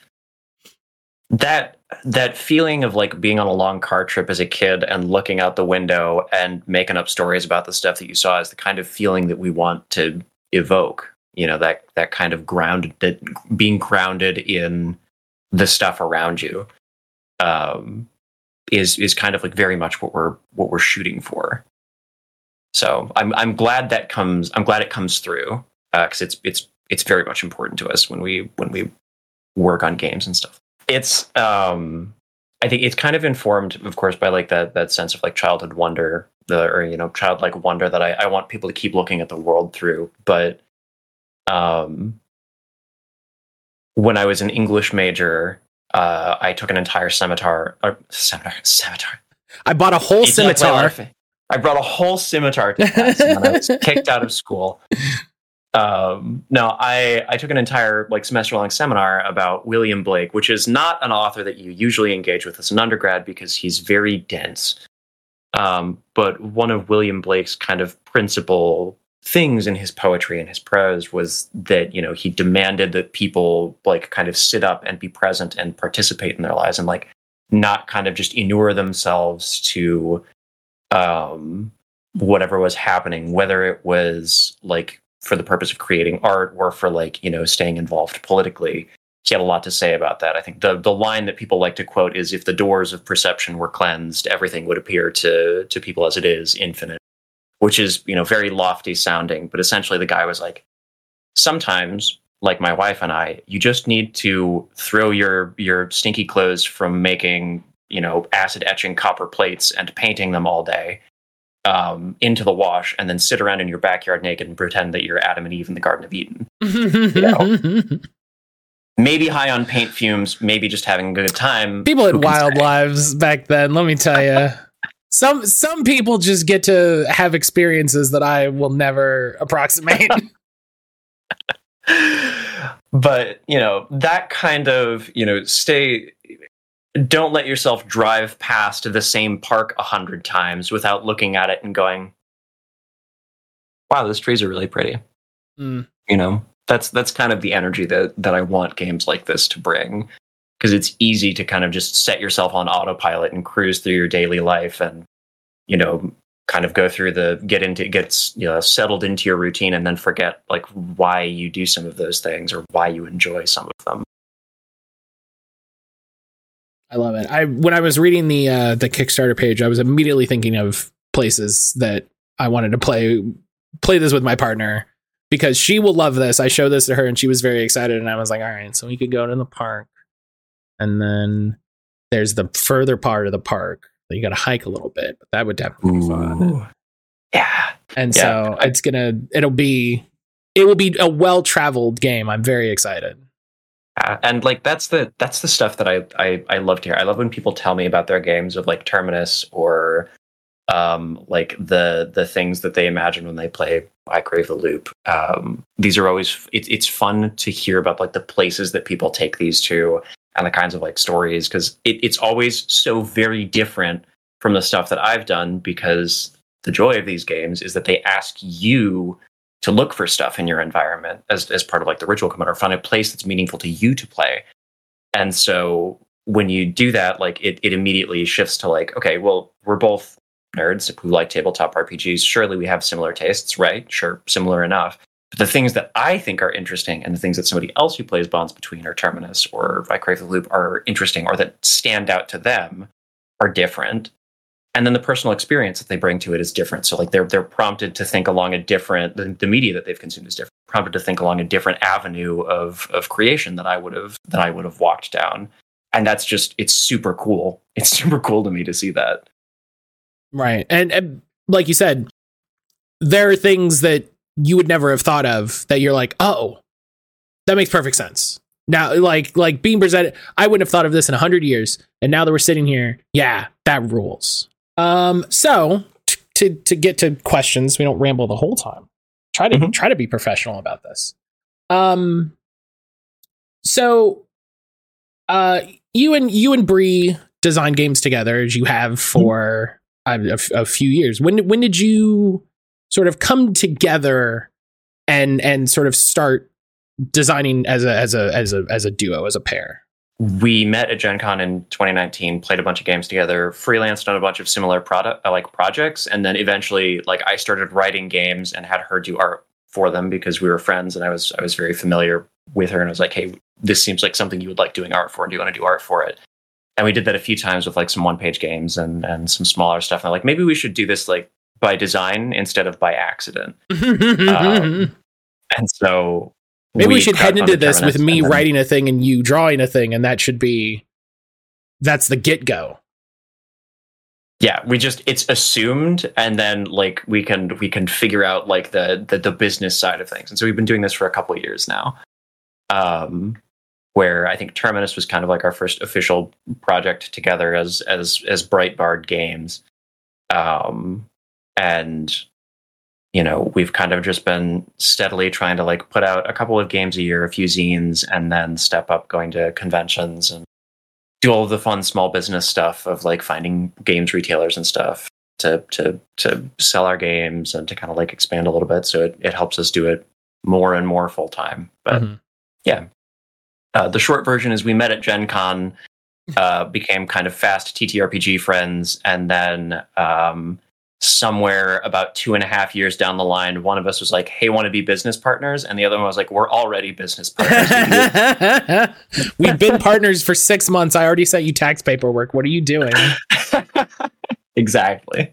that feeling of like being on a long car trip as a kid and looking out the window and making up stories about the stuff that you saw is the kind of feeling that we want to evoke. You know, that kind of being grounded in the stuff around you is kind of like very much what we're shooting for. So I'm glad it comes through, because it's very much important to us when we work on games and stuff. It's I think it's kind of informed, of course, by like that sense of like childhood wonder, childlike wonder that I want people to keep looking at the world through. But when I was an English major, I took an entire scimitar. I bought a whole scimitar. I brought a whole scimitar to class and I was kicked out of school. No, I took an entire like semester-long seminar about William Blake, which is not an author that you usually engage with as an undergrad because he's very dense. But one of William Blake's kind of principal things in his poetry and his prose was that, you know, he demanded that people like kind of sit up and be present and participate in their lives and like not kind of just inure themselves to whatever was happening, whether it was like for the purpose of creating art or for like, you know, staying involved politically. He had a lot to say about that. I think the line that people like to quote is, if the doors of perception were cleansed, everything would appear to people as it is, infinite, which is, you know, very lofty sounding. But essentially the guy was like, sometimes, like my wife and I, you just need to throw your stinky clothes from making, you know, acid etching copper plates and painting them all day into the wash, and then sit around in your backyard naked and pretend that you're Adam and Eve in the Garden of Eden. You know? Maybe high on paint fumes, maybe just having a good time. People had wild lives back then, let me tell you. Some people just get to have experiences that I will never approximate. But, you know, that kind of, you know, don't let yourself drive past the same park 100 times without looking at it and going, wow, those trees are really pretty. You know, that's kind of the energy that I want games like this to bring, because it's easy to kind of just set yourself on autopilot and cruise through your daily life and, you know, kind of go through gets you know, settled into your routine and then forget like why you do some of those things or why you enjoy some of them. I love it. When I was reading the Kickstarter page, I was immediately thinking of places that I wanted to play this with my partner, because she will love this. I showed this to her and she was very excited, and I was like, all right, so we could go to the park, and then there's the further part of the park that you got to hike a little bit, but that would definitely be fun. Yeah. And so it'll be it will be a well-traveled game. I'm very excited. And like that's the stuff that I love to hear. I love when people tell me about their games of like Terminus or like the things that they imagine when they play I Crave the Loop. These are always it's fun to hear about like the places that people take these to and the kinds of like stories, because it's always so very different from the stuff that I've done, because the joy of these games is that they ask you to look for stuff in your environment as part of like the ritual component, or find a place that's meaningful to you to play. And so when you do that, like it immediately shifts to like, okay, well, we're both nerds who like tabletop RPGs. Surely we have similar tastes, right? Sure, similar enough. But the things that I think are interesting and the things that somebody else who plays Bonds Between or Terminus or I Crave the Loop are interesting or that stand out to them are different. And then the personal experience that they bring to it is different. So like they're prompted to think along a different, the media that they've consumed is different, prompted to think along a different avenue of creation that I would have walked down. And that's just, it's super cool. It's super cool to me to see that. Right. And like you said, there are things that you would never have thought of that you're like, oh, that makes perfect sense. Now, like being presented, I wouldn't have thought of this in 100 years. And now that we're sitting here, yeah, that rules. So to get to questions, we don't ramble the whole time. Try to be professional about this. So you and Bree design games together, as you have for a few years. When did you sort of come together and sort of start designing as a duo, as a pair? We met at Gen Con in 2019, played a bunch of games together, freelanced on a bunch of similar projects, and then eventually like I started writing games and had her do art for them because we were friends and I was very familiar with her, and I was like, hey, this seems like something you would like doing art for. Do you want to do art for it? And we did that a few times with like some one-page games and some smaller stuff. And I'm like, maybe we should do this like by design instead of by accident. And so maybe we should head into this with me writing a thing and you drawing a thing, and that's the get-go. Yeah, it's assumed, and then like we can figure out like the business side of things. And so we've been doing this for a couple of years now. Where I think Terminus was kind of like our first official project together as Breitbard Games. And you know, we've kind of just been steadily trying to like put out a couple of games a year, a few zines, and then step up going to conventions and do all of the fun small business stuff of like finding games retailers and stuff to sell our games and to kind of like expand a little bit. So it helps us do it more and more full time. But yeah, the short version is we met at Gen Con, became kind of fast TTRPG friends, and then somewhere about 2.5 years down the line, one of us was like, hey, want to be business partners? And the other one was like, we're already business partners. We've been partners for 6 months. I already sent you tax paperwork. What are you doing? Exactly.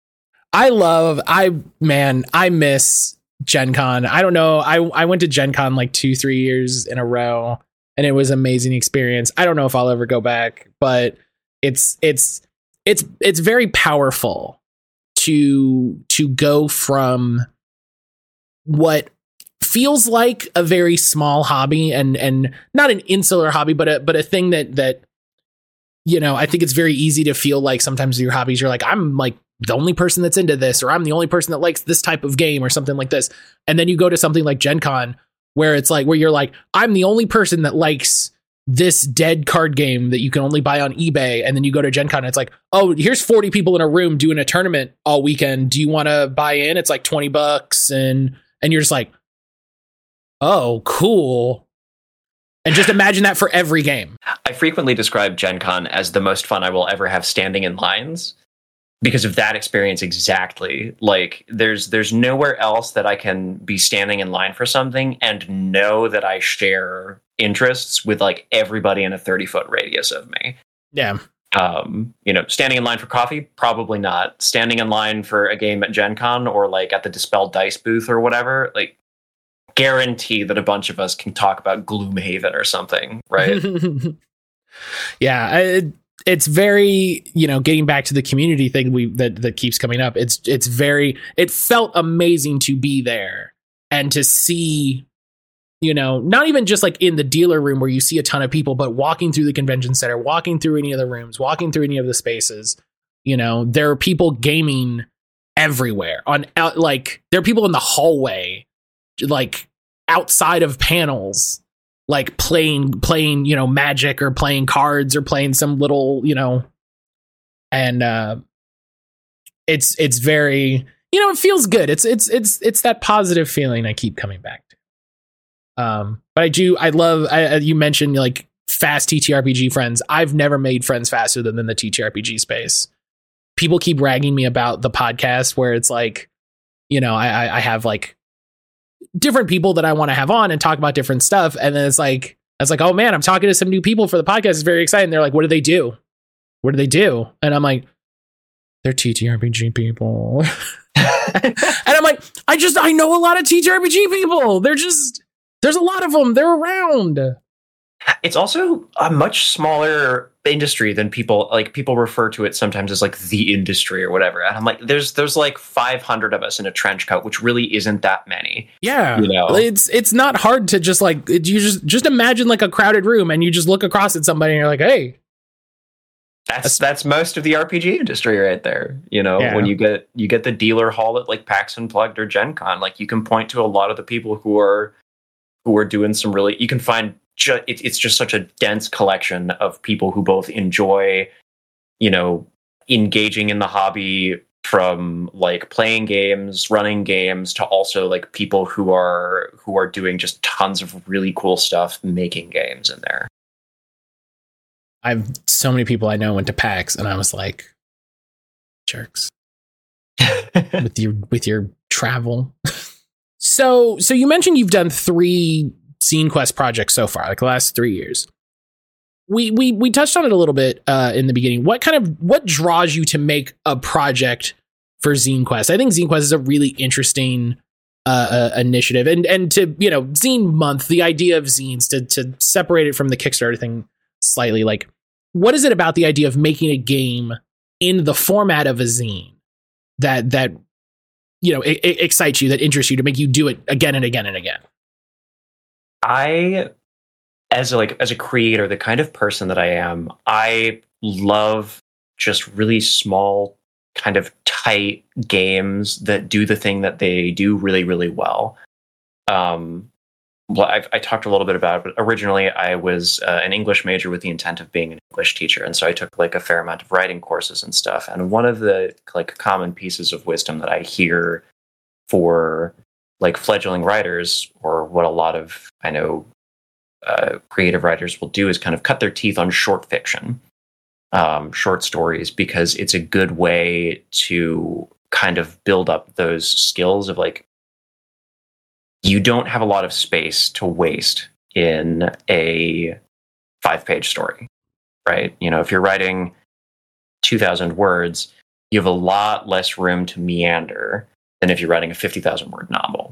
I miss Gen Con. I don't know. I went to Gen Con like 2-3 years in a row, and it was an amazing experience. I don't know if I'll ever go back, but it's very powerful to go from what feels like a very small hobby and not an insular hobby, but a thing that you know, I think it's very easy to feel like sometimes with your hobbies, you're like, I'm like the only person that's into this, or I'm the only person that likes this type of game or something like this. And then you go to something like Gen Con where it's like, where you're like, I'm the only person that likes this dead card game that you can only buy on eBay. And then you go to Gen Con and it's like, oh, here's 40 people in a room doing a tournament all weekend. Do you want to buy in? It's like $20. And you're just like, oh, cool. And just imagine that for every game. I frequently describe Gen Con as the most fun I will ever have standing in lines because of that experience exactly. Like there's nowhere else that I can be standing in line for something and know that I share interests with like everybody in a 30-foot radius of me. Yeah. You know, standing in line for coffee, probably not. Standing in line for a game at Gen Con or like at the Dispel Dice booth or whatever, like guarantee that a bunch of us can talk about Gloomhaven or something, right? Yeah, it's very, you know, getting back to the community thing that keeps coming up. It felt amazing to be there and to see, you know, not even just like in the dealer room where you see a ton of people, but walking through the convention center, walking through any of the rooms, walking through any of the spaces, you know, there are people gaming everywhere like there are people in the hallway, like outside of panels, like playing, you know, Magic or playing cards or playing some little, you know, and it's very, you know, it feels good. It's that positive feeling I keep coming back to. But I love, you mentioned like fast TTRPG friends. I've never made friends faster than the TTRPG space. People keep ragging me about the podcast where it's like, you know, I have like different people that I want to have on and talk about different stuff. And then it's like, oh man, I'm talking to some new people for the podcast. It's very exciting. They're like, what do they do? What do they do? And I'm like, they're TTRPG people. And I'm like, I know a lot of TTRPG people. There's a lot of them. They're around. It's also a much smaller industry than people refer to it sometimes as like the industry or whatever. And I'm like, there's like 500 of us in a trench coat, which really isn't that many. Yeah. You know? It's not hard to just like, you just imagine like a crowded room and you just look across at somebody and you're like, hey. That's most of the RPG industry right there. You know, when you get the dealer hall at like PAX Unplugged or Gen Con, like you can point to a lot of the people who are doing some really, you can find it's just such a dense collection of people who both enjoy, you know, engaging in the hobby, from like playing games, running games, to also like people who are doing just tons of really cool stuff making games in there. I've so many people I know went to PAX and I was like, jerks. with your travel. So you mentioned you've done 3 Zine Quest projects so far, like the last 3 years. We touched on it a little bit in the beginning. What draws you to make a project for Zine Quest? I think Zine Quest is a really interesting initiative, and to, you know, Zine Month, the idea of zines, to separate it from the Kickstarter thing slightly. Like, what is it about the idea of making a game in the format of a zine that you know, it excites you, that interests you, to make you do it again and again and again? I, as a creator, the kind of person that I am, I love just really small, kind of tight games that do the thing that they do really, really well. Well, I talked a little bit about it, but originally I was an English major with the intent of being an English teacher. And so I took like a fair amount of writing courses and stuff. And one of the like common pieces of wisdom that I hear for like fledgling writers, or what a lot of, I know, creative writers will do, is kind of cut their teeth on short fiction, short stories, because it's a good way to kind of build up those skills of like, you don't have a lot of space to waste in a 5-page story, right? You know, if you're writing 2,000 words, you have a lot less room to meander than if you're writing a 50,000 word novel.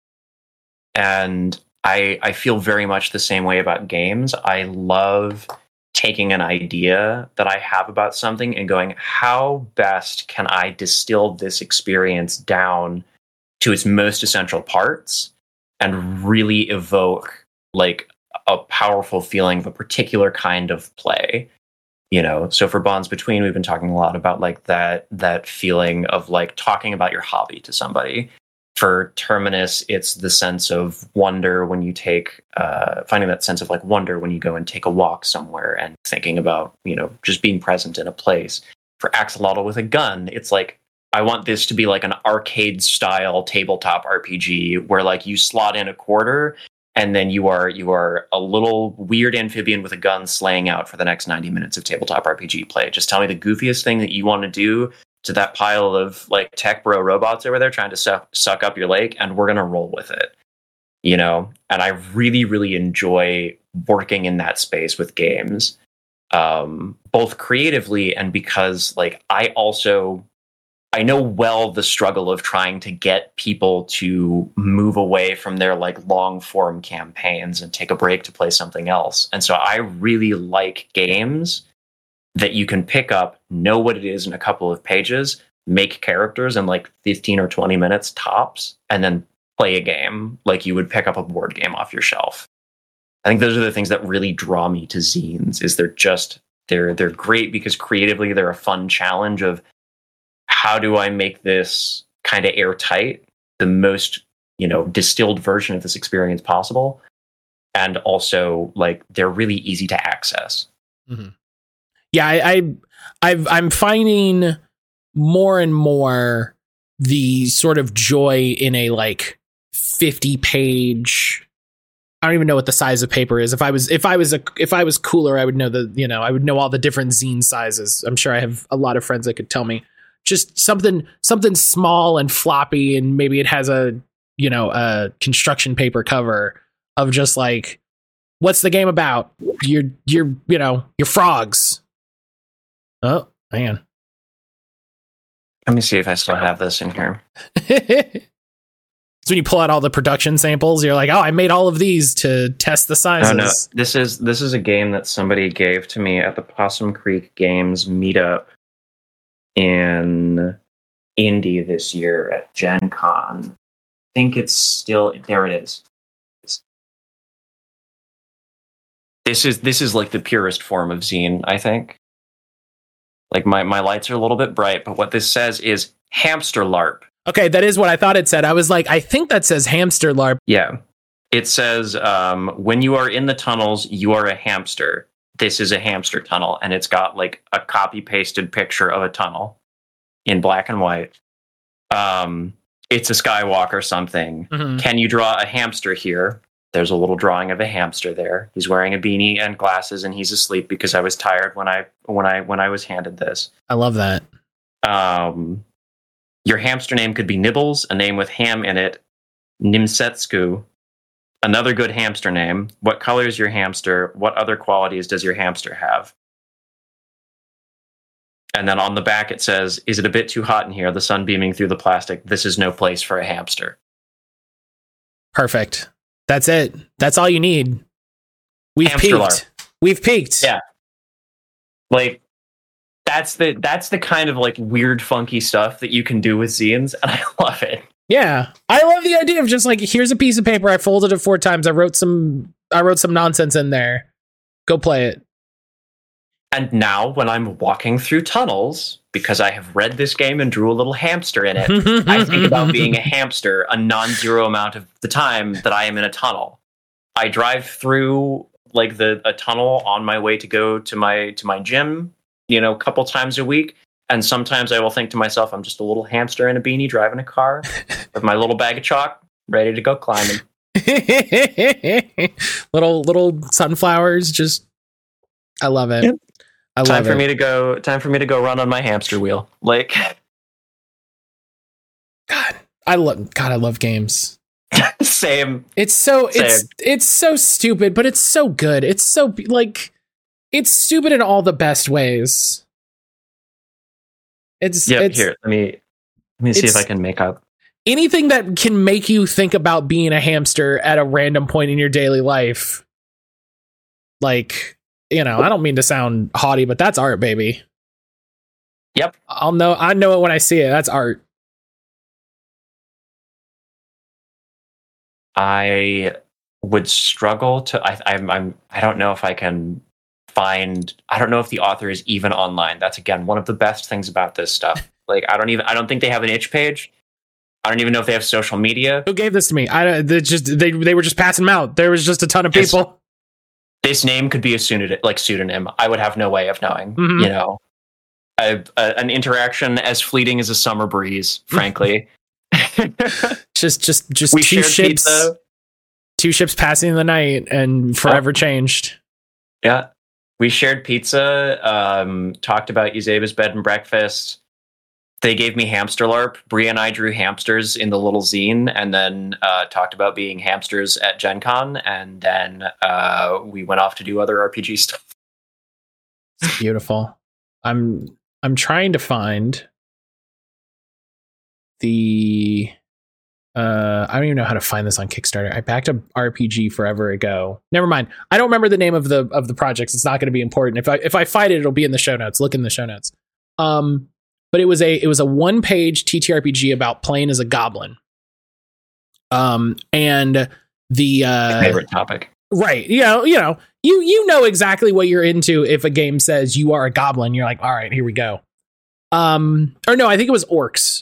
And I feel very much the same way about games. I love taking an idea that I have about something and going, how best can I distill this experience down to its most essential parts and really evoke like a powerful feeling of a particular kind of play. You know, so for Bonds Between, we've been talking a lot about like that feeling of like talking about your hobby to somebody. For Terminus, it's the sense of wonder when you take, finding that sense of like wonder when you go and take a walk somewhere and thinking about, you know, just being present in a place. For Axolotl with a Gun, it's like, I want this to be like an arcade style tabletop RPG where like you slot in a quarter and then you are a little weird amphibian with a gun slaying out for the next 90 minutes of tabletop RPG play. Just tell me the goofiest thing that you want to do to that pile of like tech bro robots over there trying to suck up your lake, and we're going to roll with it. You know, and I really, really enjoy working in that space with games, both creatively and because like I know well the struggle of trying to get people to move away from their like long form campaigns and take a break to play something else. And so I really like games that you can pick up, know what it is in a couple of pages, make characters in like 15 or 20 minutes tops, and then play a game like you would pick up a board game off your shelf. I think those are the things that really draw me to zines. Is they're great because creatively they're a fun challenge of how do I make this kind of airtight, the most, distilled version of this experience possible, and also like they're really easy to access. Mm-hmm. Yeah, I'm finding more and more the sort of joy in a like 50-page. I don't even know what the size of paper is. If I was cooler, I would know I would know all the different zine sizes. I'm sure I have a lot of friends that could tell me. Just something small and floppy, and maybe it has a construction paper cover of just like, what's the game about? Your frogs. Oh, man. Let me see if I still have this in here. So when you pull out all the production samples, you're like, oh, I made all of these to test the sizes. No. This is a game that somebody gave to me at the Possum Creek Games meetup in Indy this year at Gen Con. I think it's still there. It is. This is like the purest form of zine, I think. Like my lights are a little bit bright, but what this says is hamster LARP. Okay, that is what I thought it said. I was like, I think that says hamster LARP. Yeah. It says, when you are in the tunnels, you are a hamster. This is a hamster tunnel. And it's got like a copy-pasted picture of a tunnel in black and white. It's a skywalk or something. Mm-hmm. Can you draw a hamster here? There's a little drawing of a hamster there. He's wearing a beanie and glasses, and he's asleep because I was tired when I was handed this. I love that. Your hamster name could be Nibbles, a name with ham in it. Nimsetsku, another good hamster name. What color is your hamster? What other qualities does your hamster have? And then on the back it says, is it a bit too hot in here? The sun beaming through the plastic. This is no place for a hamster. Perfect. That's it. That's all you need. We've peaked. Yeah. Like, that's the kind of like weird, funky stuff that you can do with zines, and I love it. Yeah, I love the idea of just like, here's a piece of paper. I folded it 4 times. I wrote some nonsense in there. Go play it. And now, when I'm walking through tunnels, because I have read this game and drew a little hamster in it, I think about being a hamster a non-zero amount of the time that I am in a tunnel. I drive through like a tunnel on my way to go to my gym, a couple times a week. And sometimes I will think to myself, I'm just a little hamster in a beanie driving a car with my little bag of chalk, ready to go climbing. little sunflowers. Just, I love it. Yep. Time for me to go run on my hamster wheel. Like, I love games. Same. It's so stupid, but it's so good. It's so like, it's stupid in all the best ways. Here. Let me see if I can make up anything that can make you think about being a hamster at a random point in your daily life. Like, I don't mean to sound haughty, but that's art, baby. Yep. I know it when I see it. That's art. I would struggle to. I don't know if I can find. I don't know if the author is even online. That's again one of the best things about this stuff. Like, I don't think they have an itch page. I don't even know if they have social media. Who gave this to me? They were just passing them out. There was just a ton of people. This name could be a pseudonym. I would have no way of knowing. Mm-hmm. An interaction as fleeting as a summer breeze. Frankly, just we two ships. Pizza. 2 ships passing in the night and forever changed. Yeah, we shared pizza. Talked about Yuzeba's bed and breakfast. They gave me hamster LARP. Bria and I drew hamsters in the little zine, and then talked about being hamsters at Gen Con, and then we went off to do other RPG stuff. It's beautiful. I'm trying to find the I don't even know how to find this on Kickstarter. I backed up RPG forever ago. Never mind. I don't remember the name of the projects. It's not going to be important. If I find it, it'll be in the show notes. Look in the show notes. But it was a 1-page TTRPG about playing as a goblin. And the favorite topic. Right. You know exactly what you're into if a game says you are a goblin. You're like, all right, here we go. Or no, I think it was orcs.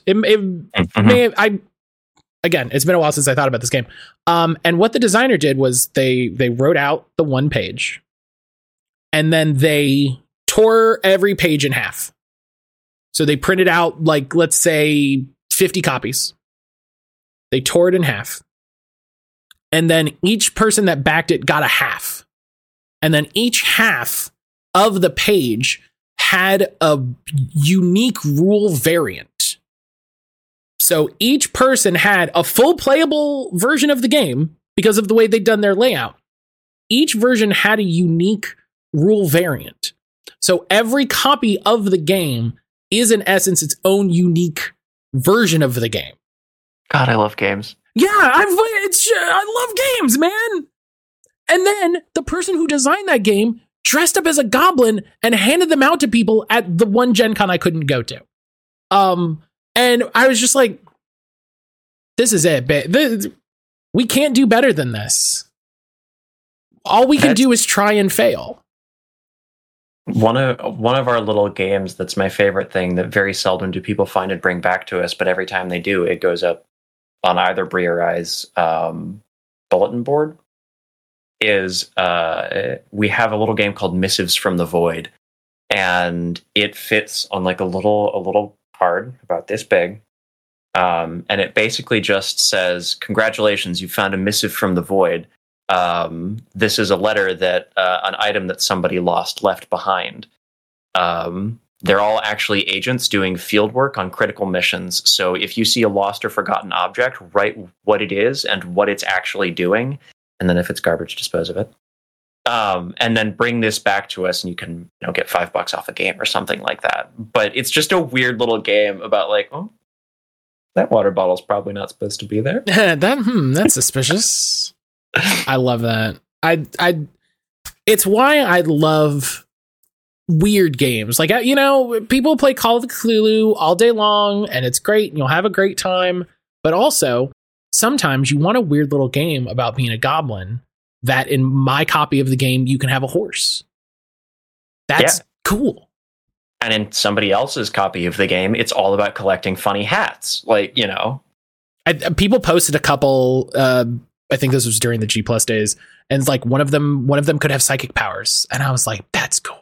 Again, it's been a while since I thought about this game. And what the designer did was they wrote out the one page, and then they tore every page in half. So they printed out, like, let's say 50 copies. They tore it in half. And then each person that backed it got a half. And then each half of the page had a unique rule variant. So each person had a full playable version of the game because of the way they'd done their layout. Each version had a unique rule variant. So every copy of the game is in essence its own unique version of the game. God, I love games. Yeah, I love games, man. And then the person who designed that game dressed up as a goblin and handed them out to people at the one Gen Con I couldn't go to. And I was just like, this is it. We can't do better than this. All we can do is try and fail. One of our little games that's my favorite thing that very seldom do people find and bring back to us, but every time they do, it goes up on either Brie or I's bulletin board, is we have a little game called Missives from the Void, and it fits on like a little card about this big, and it basically just says, "Congratulations, you found a missive from the void. This is a letter that an item that somebody left behind." They're all actually agents doing field work on critical missions. So if you see a lost or forgotten object, write what it is and what it's actually doing. And then if it's garbage, dispose of it. And then bring this back to us, and you can get $5 off a game or something like that. But it's just a weird little game about like, oh, that water bottle's probably not supposed to be there. That's suspicious. I love that. It's why I love weird games. Like, people play Call of Cthulhu all day long, and it's great, and you'll have a great time. But also, sometimes you want a weird little game about being a goblin that in my copy of the game, you can have a horse. That's cool. And in somebody else's copy of the game, it's all about collecting funny hats. Like, people posted a couple, I think this was during the G Plus days, and it's like one of them could have psychic powers. And I was like, that's cool.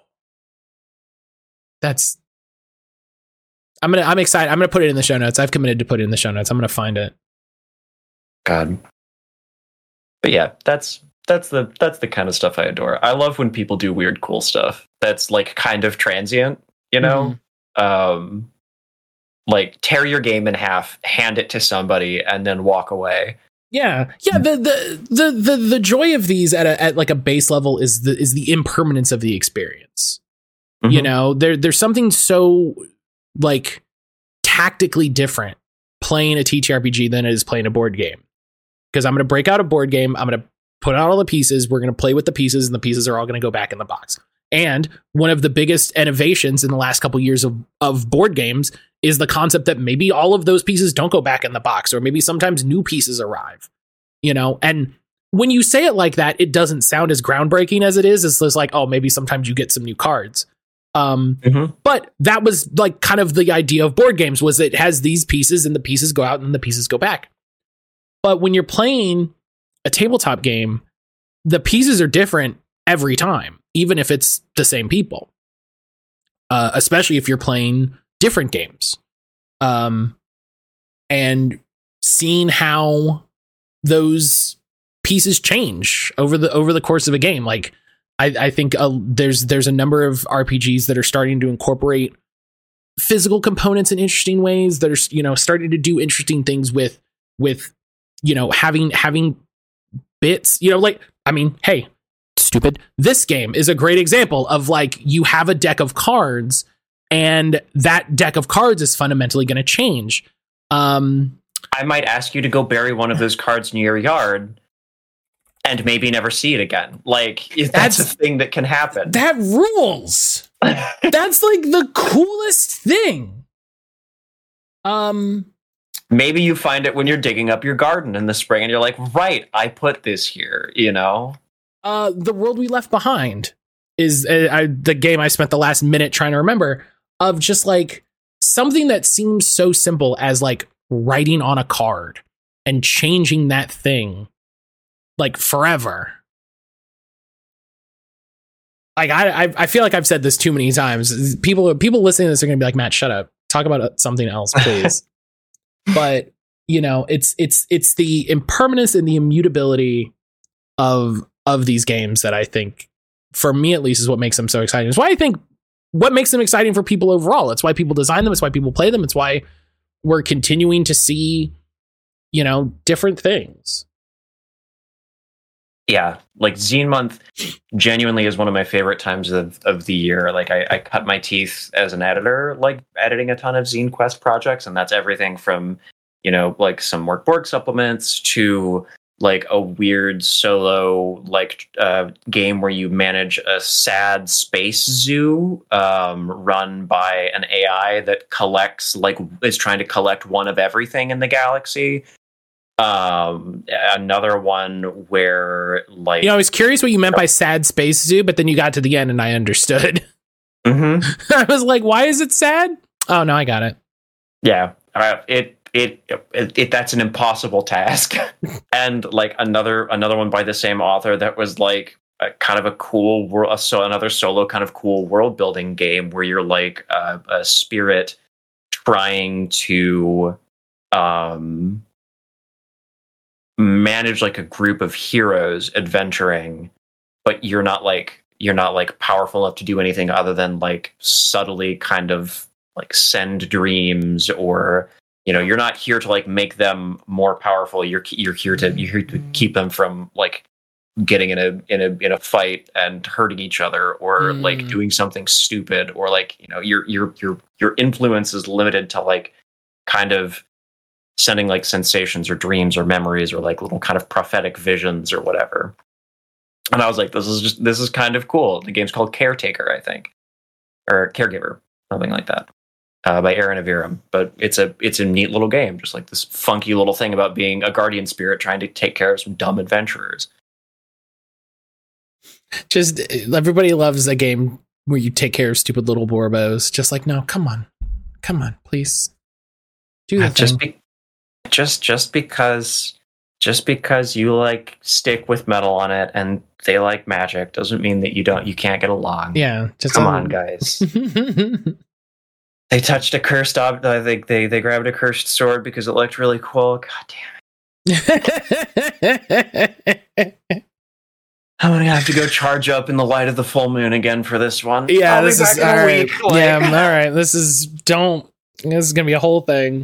I'm excited. I'm gonna put it in the show notes. I've committed to put it in the show notes. I'm gonna find it. God. But yeah, that's the kind of stuff I adore. I love when people do weird, cool stuff that's like kind of transient, Mm-hmm. Like tear your game in half, hand it to somebody, and then walk away. Yeah. The joy of these at like a base level is the impermanence of the experience. Mm-hmm. There's something so like tactically different playing a TTRPG than it is playing a board game. Because I'm going to break out a board game. I'm going to put out all the pieces. We're going to play with the pieces, and the pieces are all going to go back in the box. And one of the biggest innovations in the last couple of years of board games is the concept that maybe all of those pieces don't go back in the box, or maybe sometimes new pieces arrive, and when you say it like that, it doesn't sound as groundbreaking as it is. It's just like, oh, maybe sometimes you get some new cards. Mm-hmm. But that was like kind of the idea of board games, was it has these pieces and the pieces go out and the pieces go back. But when you're playing a tabletop game, the pieces are different every time, even if it's the same people, especially if you're playing different games. And seeing how those pieces change over the course of a game. Like, I think there's a number of RPGs that are starting to incorporate physical components in interesting ways, that are starting to do interesting things with having bits. Hey, stupid. This game is a great example of like, you have a deck of cards, and that deck of cards is fundamentally going to change. I might ask you to go bury one of those cards in your yard and maybe never see it again. Like, that's a thing that can happen. That rules. That's like the coolest thing. Maybe you find it when you're digging up your garden in the spring and you're like, right, I put this here, you know? The World We Left Behind is the game I spent the last minute trying to remember, of just like something that seems so simple as like writing on a card and changing that thing like forever. Like I feel like I've said this too many times. People listening to this are going to be like, Matt, shut up. Talk about something else, please. But you know, it's the impermanence and the immutability of these games that I think, for me at least, is what makes them so exciting. It's why I think what makes them exciting for people overall. It's why people design them. It's why people play them. It's why we're continuing to see, you know, different things. Yeah, like Zine Month genuinely is one of my favorite times of the year. Like I cut my teeth as an editor, like editing a ton of Zine Quest projects, and that's everything from, you know, like some Mort Borg supplements to like a weird solo like game where you manage a sad space zoo run by an AI that collects, like, is trying to collect one of everything in the galaxy. Another one where, like, you know, I was curious what you meant by sad space zoo, but then you got to the end and I understood. Mm-hmm. I was like, why is it sad? Oh no, I got it. Yeah, it that's an impossible task. And like another one by the same author that was like a kind of a cool world, so another solo kind of cool world building game where you're like a spirit trying to manage like a group of heroes adventuring, but you're not like powerful enough to do anything other than like subtly kind of like send dreams, or, you know, you're not here to like make them more powerful. You're here to keep them from like getting in a fight and hurting each other, or like doing something stupid, or like, you know, your influence is limited to like kind of sending like sensations or dreams or memories or like little kind of prophetic visions or whatever. And I was like, this is kind of cool. The game's called Caretaker, I think, or Caregiver, something like that, by Aaron Aviram. But it's a neat little game, just like this funky little thing about being a guardian spirit trying to take care of some dumb adventurers. Just everybody loves a game where you take care of stupid little Borbos. Just like, no, come on, please do that. Just because you like stick with metal on it and they like magic doesn't mean that you can't get along. Yeah, just come on, guys. They touched a cursed object. I think they grabbed a cursed sword because it looked really cool. God damn it! I'm gonna have to go charge up in the light of the full moon again for this one. Yeah, this is all right. Yeah, all right. This is gonna be a whole thing.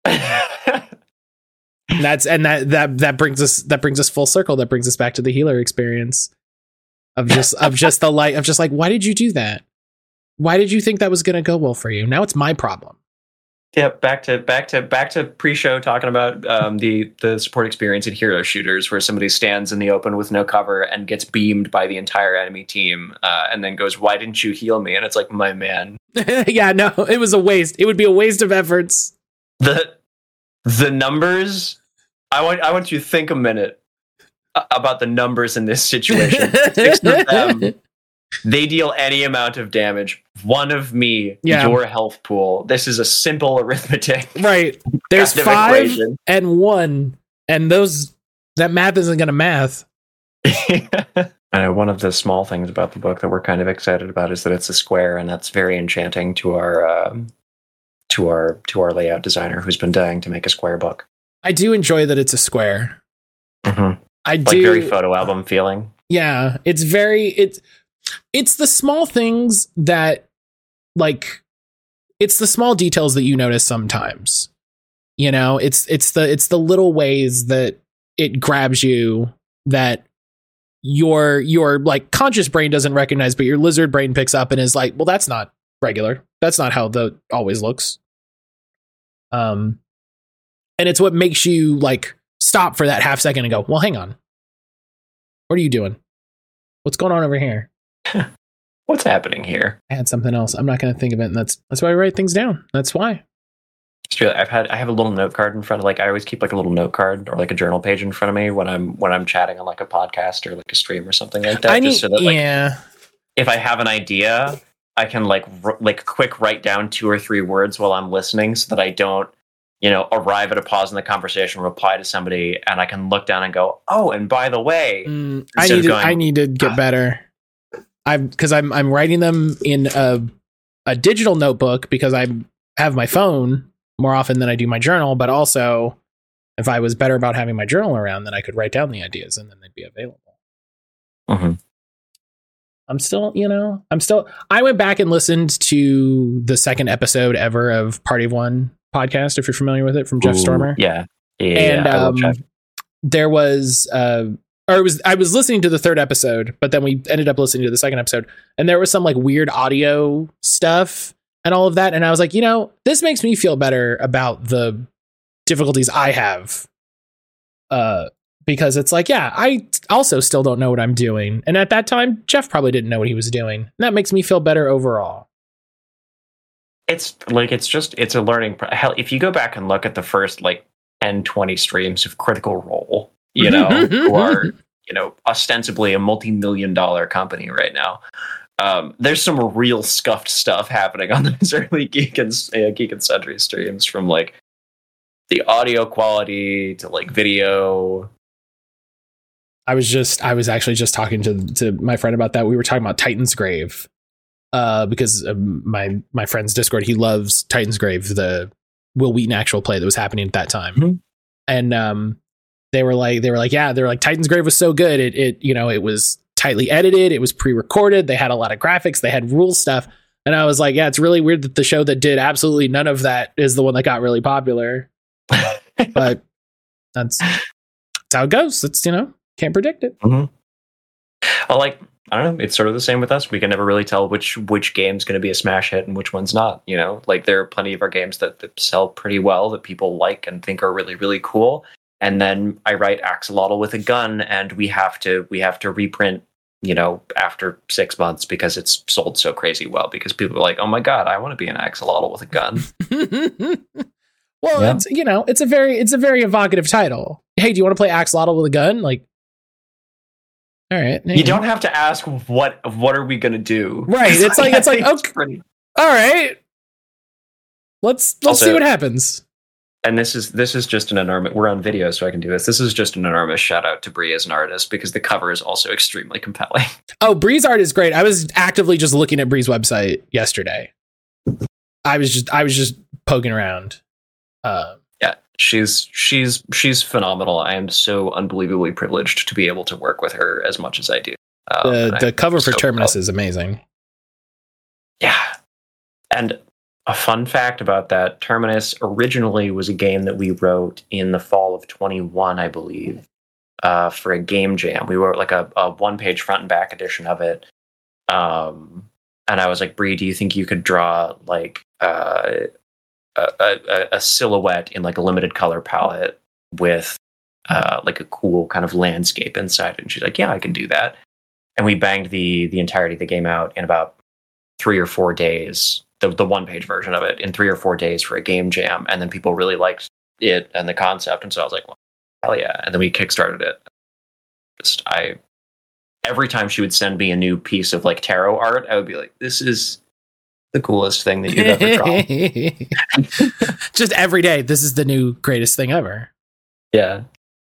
That brings us full circle. That brings us back to the healer experience of just the light of just like, why did you do that? Why did you think that was going to go well for you? Now it's my problem. Yeah, back to pre-show talking about the support experience in hero shooters, where somebody stands in the open with no cover and gets beamed by the entire enemy team, and then goes, "Why didn't you heal me?" And it's like, my man. Yeah, no, it was a waste. It would be a waste of efforts. The numbers. I want you to think a minute about the numbers in this situation. 6 of them, they deal any amount of damage. 1 of me, your health pool. This is a simple arithmetic. Right. There's 5 equation. And 1, and that math isn't going to math. I know one of the small things about the book that we're kind of excited about is that it's a square, and that's very enchanting to our layout designer who's been dying to make a square book. I do enjoy that it's a square. Mm-hmm. I do, like, very photo album feeling. Yeah, it's the small things that, like, it's the small details that you notice sometimes. You know, it's the little ways that it grabs you that your like conscious brain doesn't recognize, but your lizard brain picks up and is like, well, that's not regular. That's not how the always looks. And it's what makes you like stop for that half second and go, well, hang on. What are you doing? What's going on over here? What's happening here? I had something else. I'm not going to think of it. And that's why I write things down. That's why. I have a little note card in front of, like, I always keep like a little note card or like a journal page in front of me when I'm chatting on like a podcast or like a stream or something like that. Just so that, like, if I have an idea, I can like quick write down 2 or 3 words while I'm listening, so that I don't, arrive at a pause in the conversation, reply to somebody, and I can look down and go, oh, and by the way, I need to get better. Because I'm writing them in a digital notebook, because I have my phone more often than I do my journal. But also, if I was better about having my journal around, then I could write down the ideas and then they'd be available. Mm-hmm. I went back and listened to the second episode ever of Party of One podcast, if you're familiar with it, from Jeff Stormer. Yeah. And there was, I was listening to the third episode, but then we ended up listening to the second episode, and there was some like weird audio stuff and all of that. And I was like, this makes me feel better about the difficulties I have. Because it's like, yeah, I also still don't know what I'm doing. And at that time, Jeff probably didn't know what he was doing. And that makes me feel better overall. It's a learning. Hell, if you go back and look at the first like 10, 20 streams of Critical Role, who are, ostensibly a multi-million-dollar company right now, there's some real scuffed stuff happening on those early Geek and Sundry streams, from like the audio quality to like video. I was actually just talking to my friend about that. We were talking about Titan's Grave, because my friend's Discord, he loves Titan's Grave, the Will Wheaton actual play that was happening at that time. Mm-hmm. And they were like, Titan's Grave was so good. It was tightly edited. It was pre-recorded. They had a lot of graphics. They had rule stuff. And I was like, yeah, it's really weird that the show that did absolutely none of that is the one that got really popular. But that's how it goes. It's, can't predict it. Mm-hmm. Well, like, I don't know. It's sort of the same with us. We can never really tell which game's going to be a smash hit and which one's not. Like, there are plenty of our games that sell pretty well, that people like and think are really, really cool. And then I write Axolotl with a gun, and we have to reprint, after 6 months, because it's sold so crazy well, because people are like, oh my God, I want to be an Axolotl with a gun. Well, yeah. It's a very evocative title. Hey, do you want to play Axolotl with a gun? Like, all right. You don't have to ask what are we gonna do. Right. It's like okay. All right. Let's see what happens. And this is just an enormous. We're on video, so I can do this. This is just an enormous shout out to Bree as an artist, because the cover is also extremely compelling. Oh, Bree's art is great. I was actively just looking at Bree's website yesterday. I was just poking around. Yeah, she's phenomenal. I am so unbelievably privileged to be able to work with her as much as I do. The cover for Terminus is amazing. Yeah, and a fun fact about that, Terminus originally was a game that we wrote in the fall of 21, I believe, for a game jam. We wrote like a 1-page front and back edition of it. And I was like, Bree, do you think you could draw like a silhouette in like a limited color palette with like a cool kind of landscape inside it? And she's like, yeah, I can do that. And we banged the entirety of the game out in about 3 or 4 days. The 1-page version of it in 3 or 4 days for a game jam, and then people really liked it and the concept, and so I was like, well, hell yeah. And then we kickstarted it. Every time she would send me a new piece of like tarot art, I would be like, this is the coolest thing that you've ever drawn. Just every day, this is the new greatest thing ever. Yeah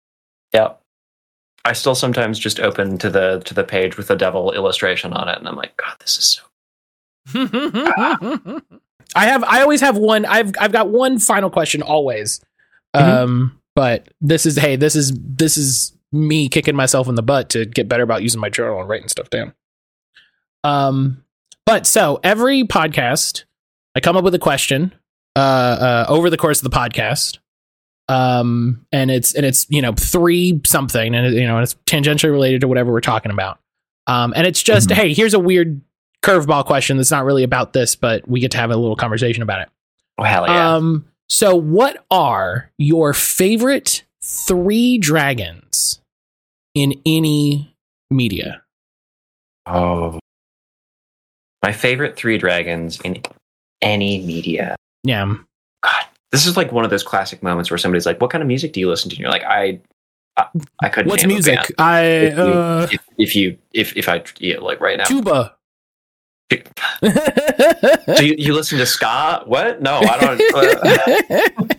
I still sometimes just open to the page with the devil illustration on it, and I'm like, God, this is so I always have one. I've got one final question always. But this is me kicking myself in the butt to get better about using my journal and writing stuff down. But so every podcast I come up with a question over the course of the podcast. And it's 3 something, and it's tangentially related to whatever we're talking about. And it's just, hey, here's a weird curveball question that's not really about this, but we get to have a little conversation about it. Oh, hell yeah. So what are your favorite 3 dragons in any media? Oh, my favorite 3 dragons in any media. Yeah. God, This is like one of those classic moments where somebody's like, "What kind of music do you listen to?" And you're like, I couldn't. What's name a music? band. If I like right now, tuba. So you listen to ska? What? No, I don't.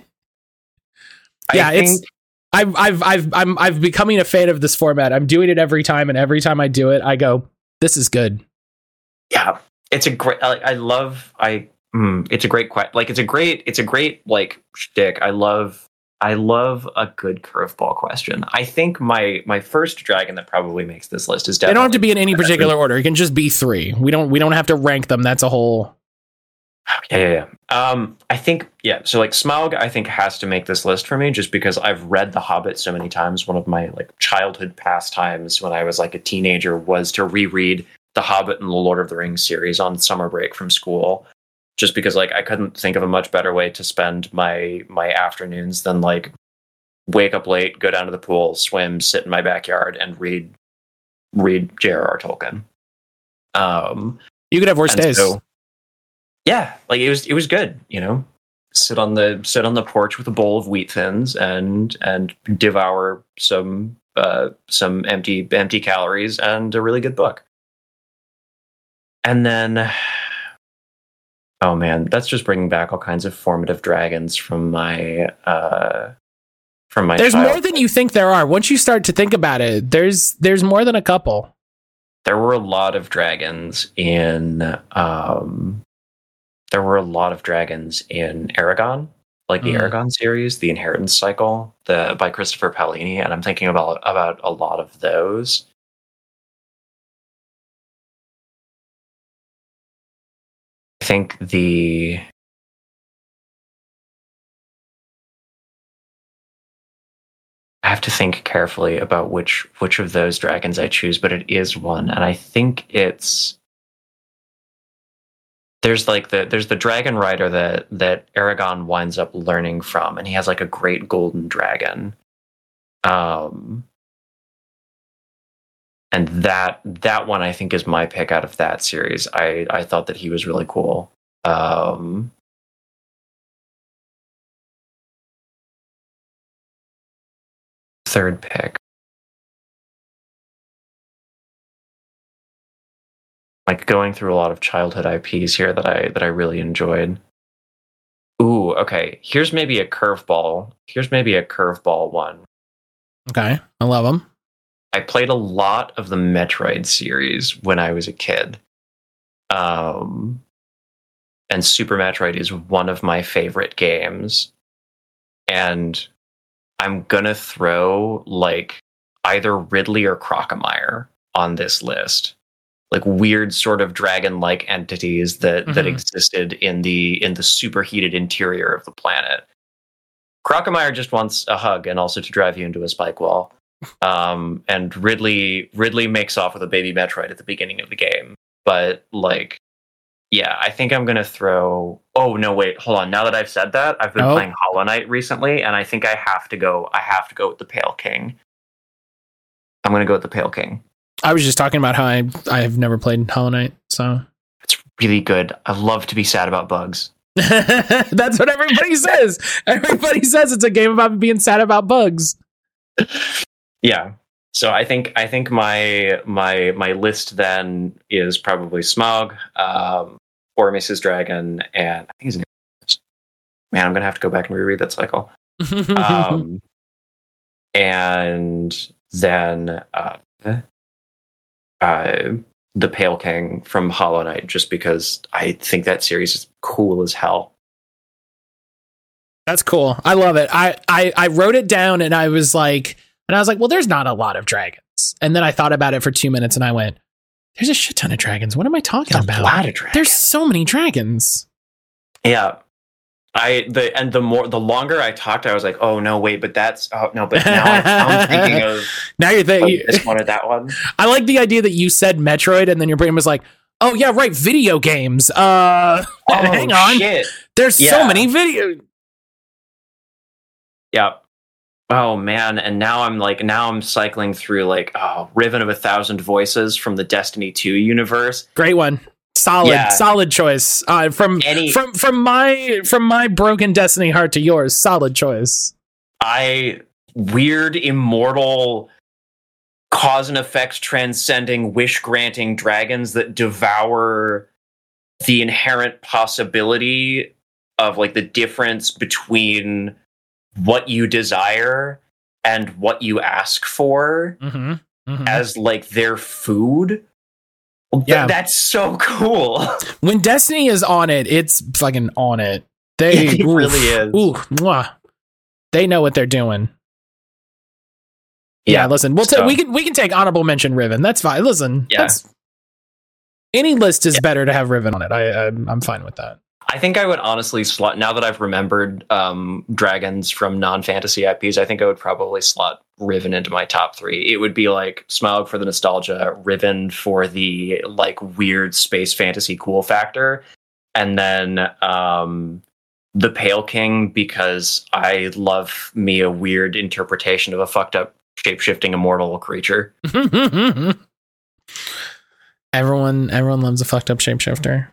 I'm becoming a fan of this format. I'm doing it every time, and every time I do it, I go, "This is good." Yeah, it's a great. It's a great it's a great like shtick. I love a good curveball question. I think my first dragon that probably makes this list is definitely. They don't have to be in any particular order. It can just be 3. We don't have to rank them. That's a whole. Yeah. I think So like Smaug, I think has to make this list for me just because I've read The Hobbit so many times. One of my like childhood pastimes when I was like a teenager was to reread The Hobbit and the Lord of the Rings series on summer break from school. Just because like I couldn't think of a much better way to spend my afternoons than like wake up late, go down to the pool, swim, sit in my backyard, and read J.R.R. Tolkien. You could have worse days. So, yeah, like it was good, you know. Sit on the porch with a bowl of wheat thins and devour some empty calories and a really good book. And then. Oh man, that's just bringing back all kinds of formative dragons from my There's childhood. more than you think there are. Once you start to think about it, there's more than a couple. There were a lot of dragons in Aragon, like the Aragon series, the Inheritance Cycle, by Christopher Paolini, and I'm thinking about a lot of those. I think I have to think carefully about which of those dragons I choose, but it is one, and I think there's the dragon rider that Aragon winds up learning from, and he has like a great golden dragon. And that one I think is my pick out of that series. I thought that he was really cool. Third pick. Like going through a lot of childhood IPs here that I really enjoyed. Ooh, okay. Here's maybe a curveball one. Okay, I love them. I played a lot of the Metroid series when I was a kid. And Super Metroid is one of my favorite games. And I'm gonna throw like either Ridley or Crocomire on this list. Like weird sort of dragon-like entities that existed in the superheated interior of the planet. Crocomire just wants a hug and also to drive you into a spike wall. And Ridley makes off with a baby Metroid at the beginning of the game. But like, yeah, I think I'm gonna throw. Oh no, wait, hold on. Now that I've said that, I've been playing Hollow Knight recently, and I think I have to go with the Pale King. I'm gonna go with the Pale King. I was just talking about how I have never played Hollow Knight, so it's really good. I love to be sad about bugs. That's what everybody says. Everybody says it's a game about being sad about bugs. Yeah. So I think my list then is probably Smaug, or Mrs. Dragon, and I think his name is, man, I'm gonna have to go back and reread that cycle. And then the Pale King from Hollow Knight, just because I think that series is cool as hell. That's cool. I love it. I wrote it down and I was like, well, there's not a lot of dragons. And then I thought about it for 2 minutes and I went, there's a shit ton of dragons. What am I talking about? A lot of dragons. There's so many dragons. Yeah. The longer I talked, I was like, oh no, wait, but that's no, but now I'm thinking of now you're thinking this one or that one. I like the idea that you said Metroid and then your brain was like, oh yeah, right, video games. Hang on. Shit. There's so many video. Yeah. Oh man, and now I'm cycling through like Riven of 1,000 Voices from the Destiny 2 universe. Great one. Solid choice. From my broken Destiny heart to yours, solid choice. Weird, immortal, cause and effect transcending, wish granting dragons that devour the inherent possibility of like the difference between what you desire and what you ask for as like their food. Yeah, that's so cool. When Destiny is on it, it's fucking on it. It really is. They know what they're doing. Yeah, listen, we can take honorable mention Riven. That's fine. Listen, any list is better to have Riven on it. I'm fine with that. I think I would honestly slot, now that I've remembered dragons from non-fantasy IPs, I think I would probably slot Riven into my top 3. It would be like Smaug for the nostalgia, Riven for the like weird space fantasy cool factor, and then the Pale King because I love me a weird interpretation of a fucked up shape-shifting immortal creature. Everyone loves a fucked up shapeshifter.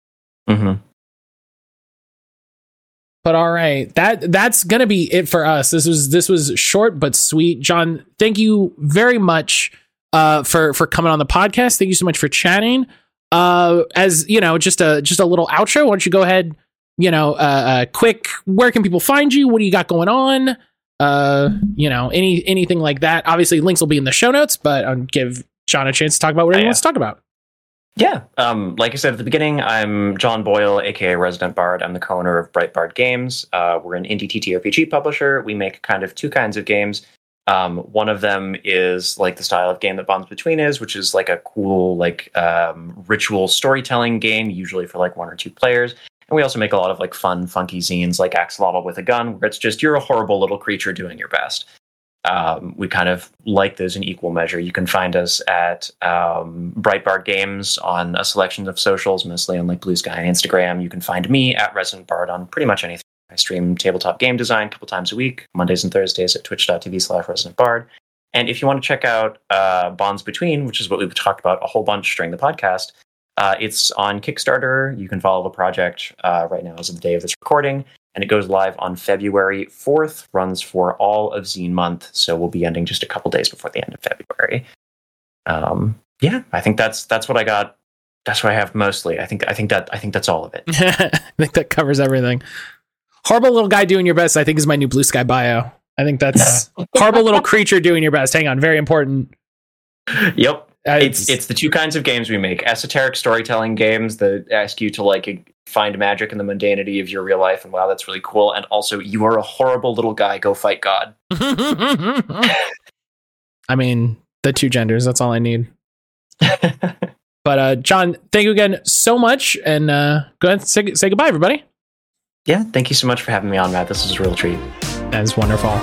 But all right, that's gonna be it for us. This was short but sweet. John, thank you very much for coming on the podcast. Thank you so much for chatting. As you know, just a little outro. Why don't you go ahead? Quick. Where can people find you? What do you got going on? Anything like that. Obviously, links will be in the show notes. But I'll give John a chance to talk about whatever he wants to talk about. Yeah, like I said at the beginning, I'm John Boyle, aka Resident Bard. I'm the co-owner of Breitbard Games. We're an indie TTRPG publisher. We make kind of 2 kinds of games. One of them is like the style of game that Bonds Between is, which is like a cool like ritual storytelling game, usually for like 1 or 2 players. And we also make a lot of like fun, funky zines like Axolotl with a Gun, where it's just you're a horrible little creature doing your best. We kind of like those in equal measure. You can find us at Breitbard Games on a selection of socials, mostly on like Blue Sky and Instagram. You can find me at Resident Bard on pretty much anything. I stream tabletop game design a couple times a week, Mondays and Thursdays at twitch.tv/Resident Bard. And if you want to check out Bonds Between, which is what we've talked about a whole bunch during the podcast, it's on Kickstarter. You can follow the project right now as of the day of this recording. And it goes live on February 4th, runs for all of Zine Month, so we'll be ending just a couple days before the end of February. I think that's what I got. That's what I have mostly. I think that's all of it. I think that covers everything. Horrible little guy doing your best, I think, is my new Blue Sky bio. I think that's horrible little creature doing your best. Hang on, very important. Yep. It's the 2 kinds of games we make: esoteric storytelling games that ask you to like find magic in the mundanity of your real life, and wow, that's really cool. And also, you are a horrible little guy. Go fight God. I mean, the 2 genders. That's all I need. But John, thank you again so much, and go ahead and say goodbye, everybody. Yeah, thank you so much for having me on, Matt. This was a real treat. That is wonderful.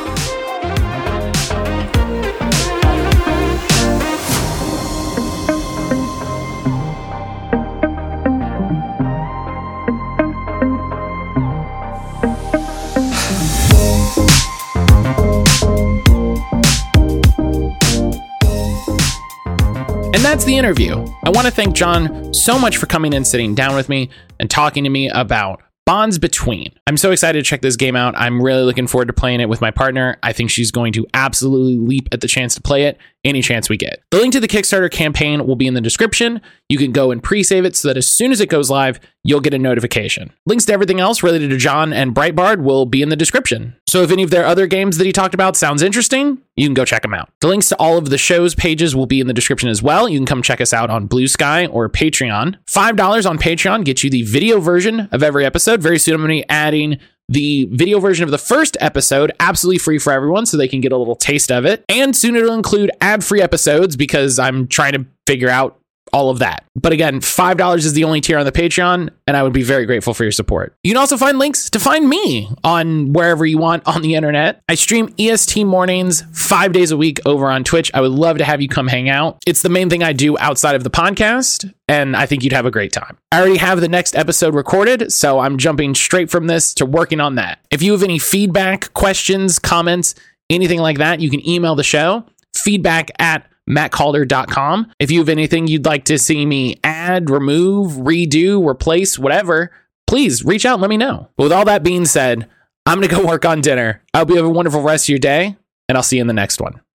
And that's the interview. I want to thank John so much for coming and sitting down with me and talking to me about Bonds Between. I'm so excited to check this game out. I'm really looking forward to playing it with my partner. I think she's going to absolutely leap at the chance to play it any chance we get. The link to the Kickstarter campaign will be in the description. You can go and pre-save it so that as soon as it goes live, you'll get a notification. Links to everything else related to John and Breitbard will be in the description. So if any of their other games that he talked about sounds interesting, you can go check them out. The links to all of the show's pages will be in the description as well. You can come check us out on Blue Sky or Patreon. $5 on Patreon gets you the video version of every episode. Very soon I'm going to be adding the video version of the first episode absolutely free for everyone so they can get a little taste of it. And soon it'll include ad-free episodes because I'm trying to figure out all of that. But again, $5 is the only tier on the Patreon, and I would be very grateful for your support. You can also find links to find me on wherever you want on the internet. I stream EST mornings 5 days a week over on Twitch. I would love to have you come hang out. It's the main thing I do outside of the podcast, and I think you'd have a great time. I already have the next episode recorded, so I'm jumping straight from this to working on that. If you have any feedback, questions, comments, anything like that, you can email the show, feedback at mattcalder.com. If you have anything you'd like to see me add, remove, redo, replace, whatever, please reach out and let me know. But with all that being said, I'm going to go work on dinner. I hope you have a wonderful rest of your day, and I'll see you in the next one.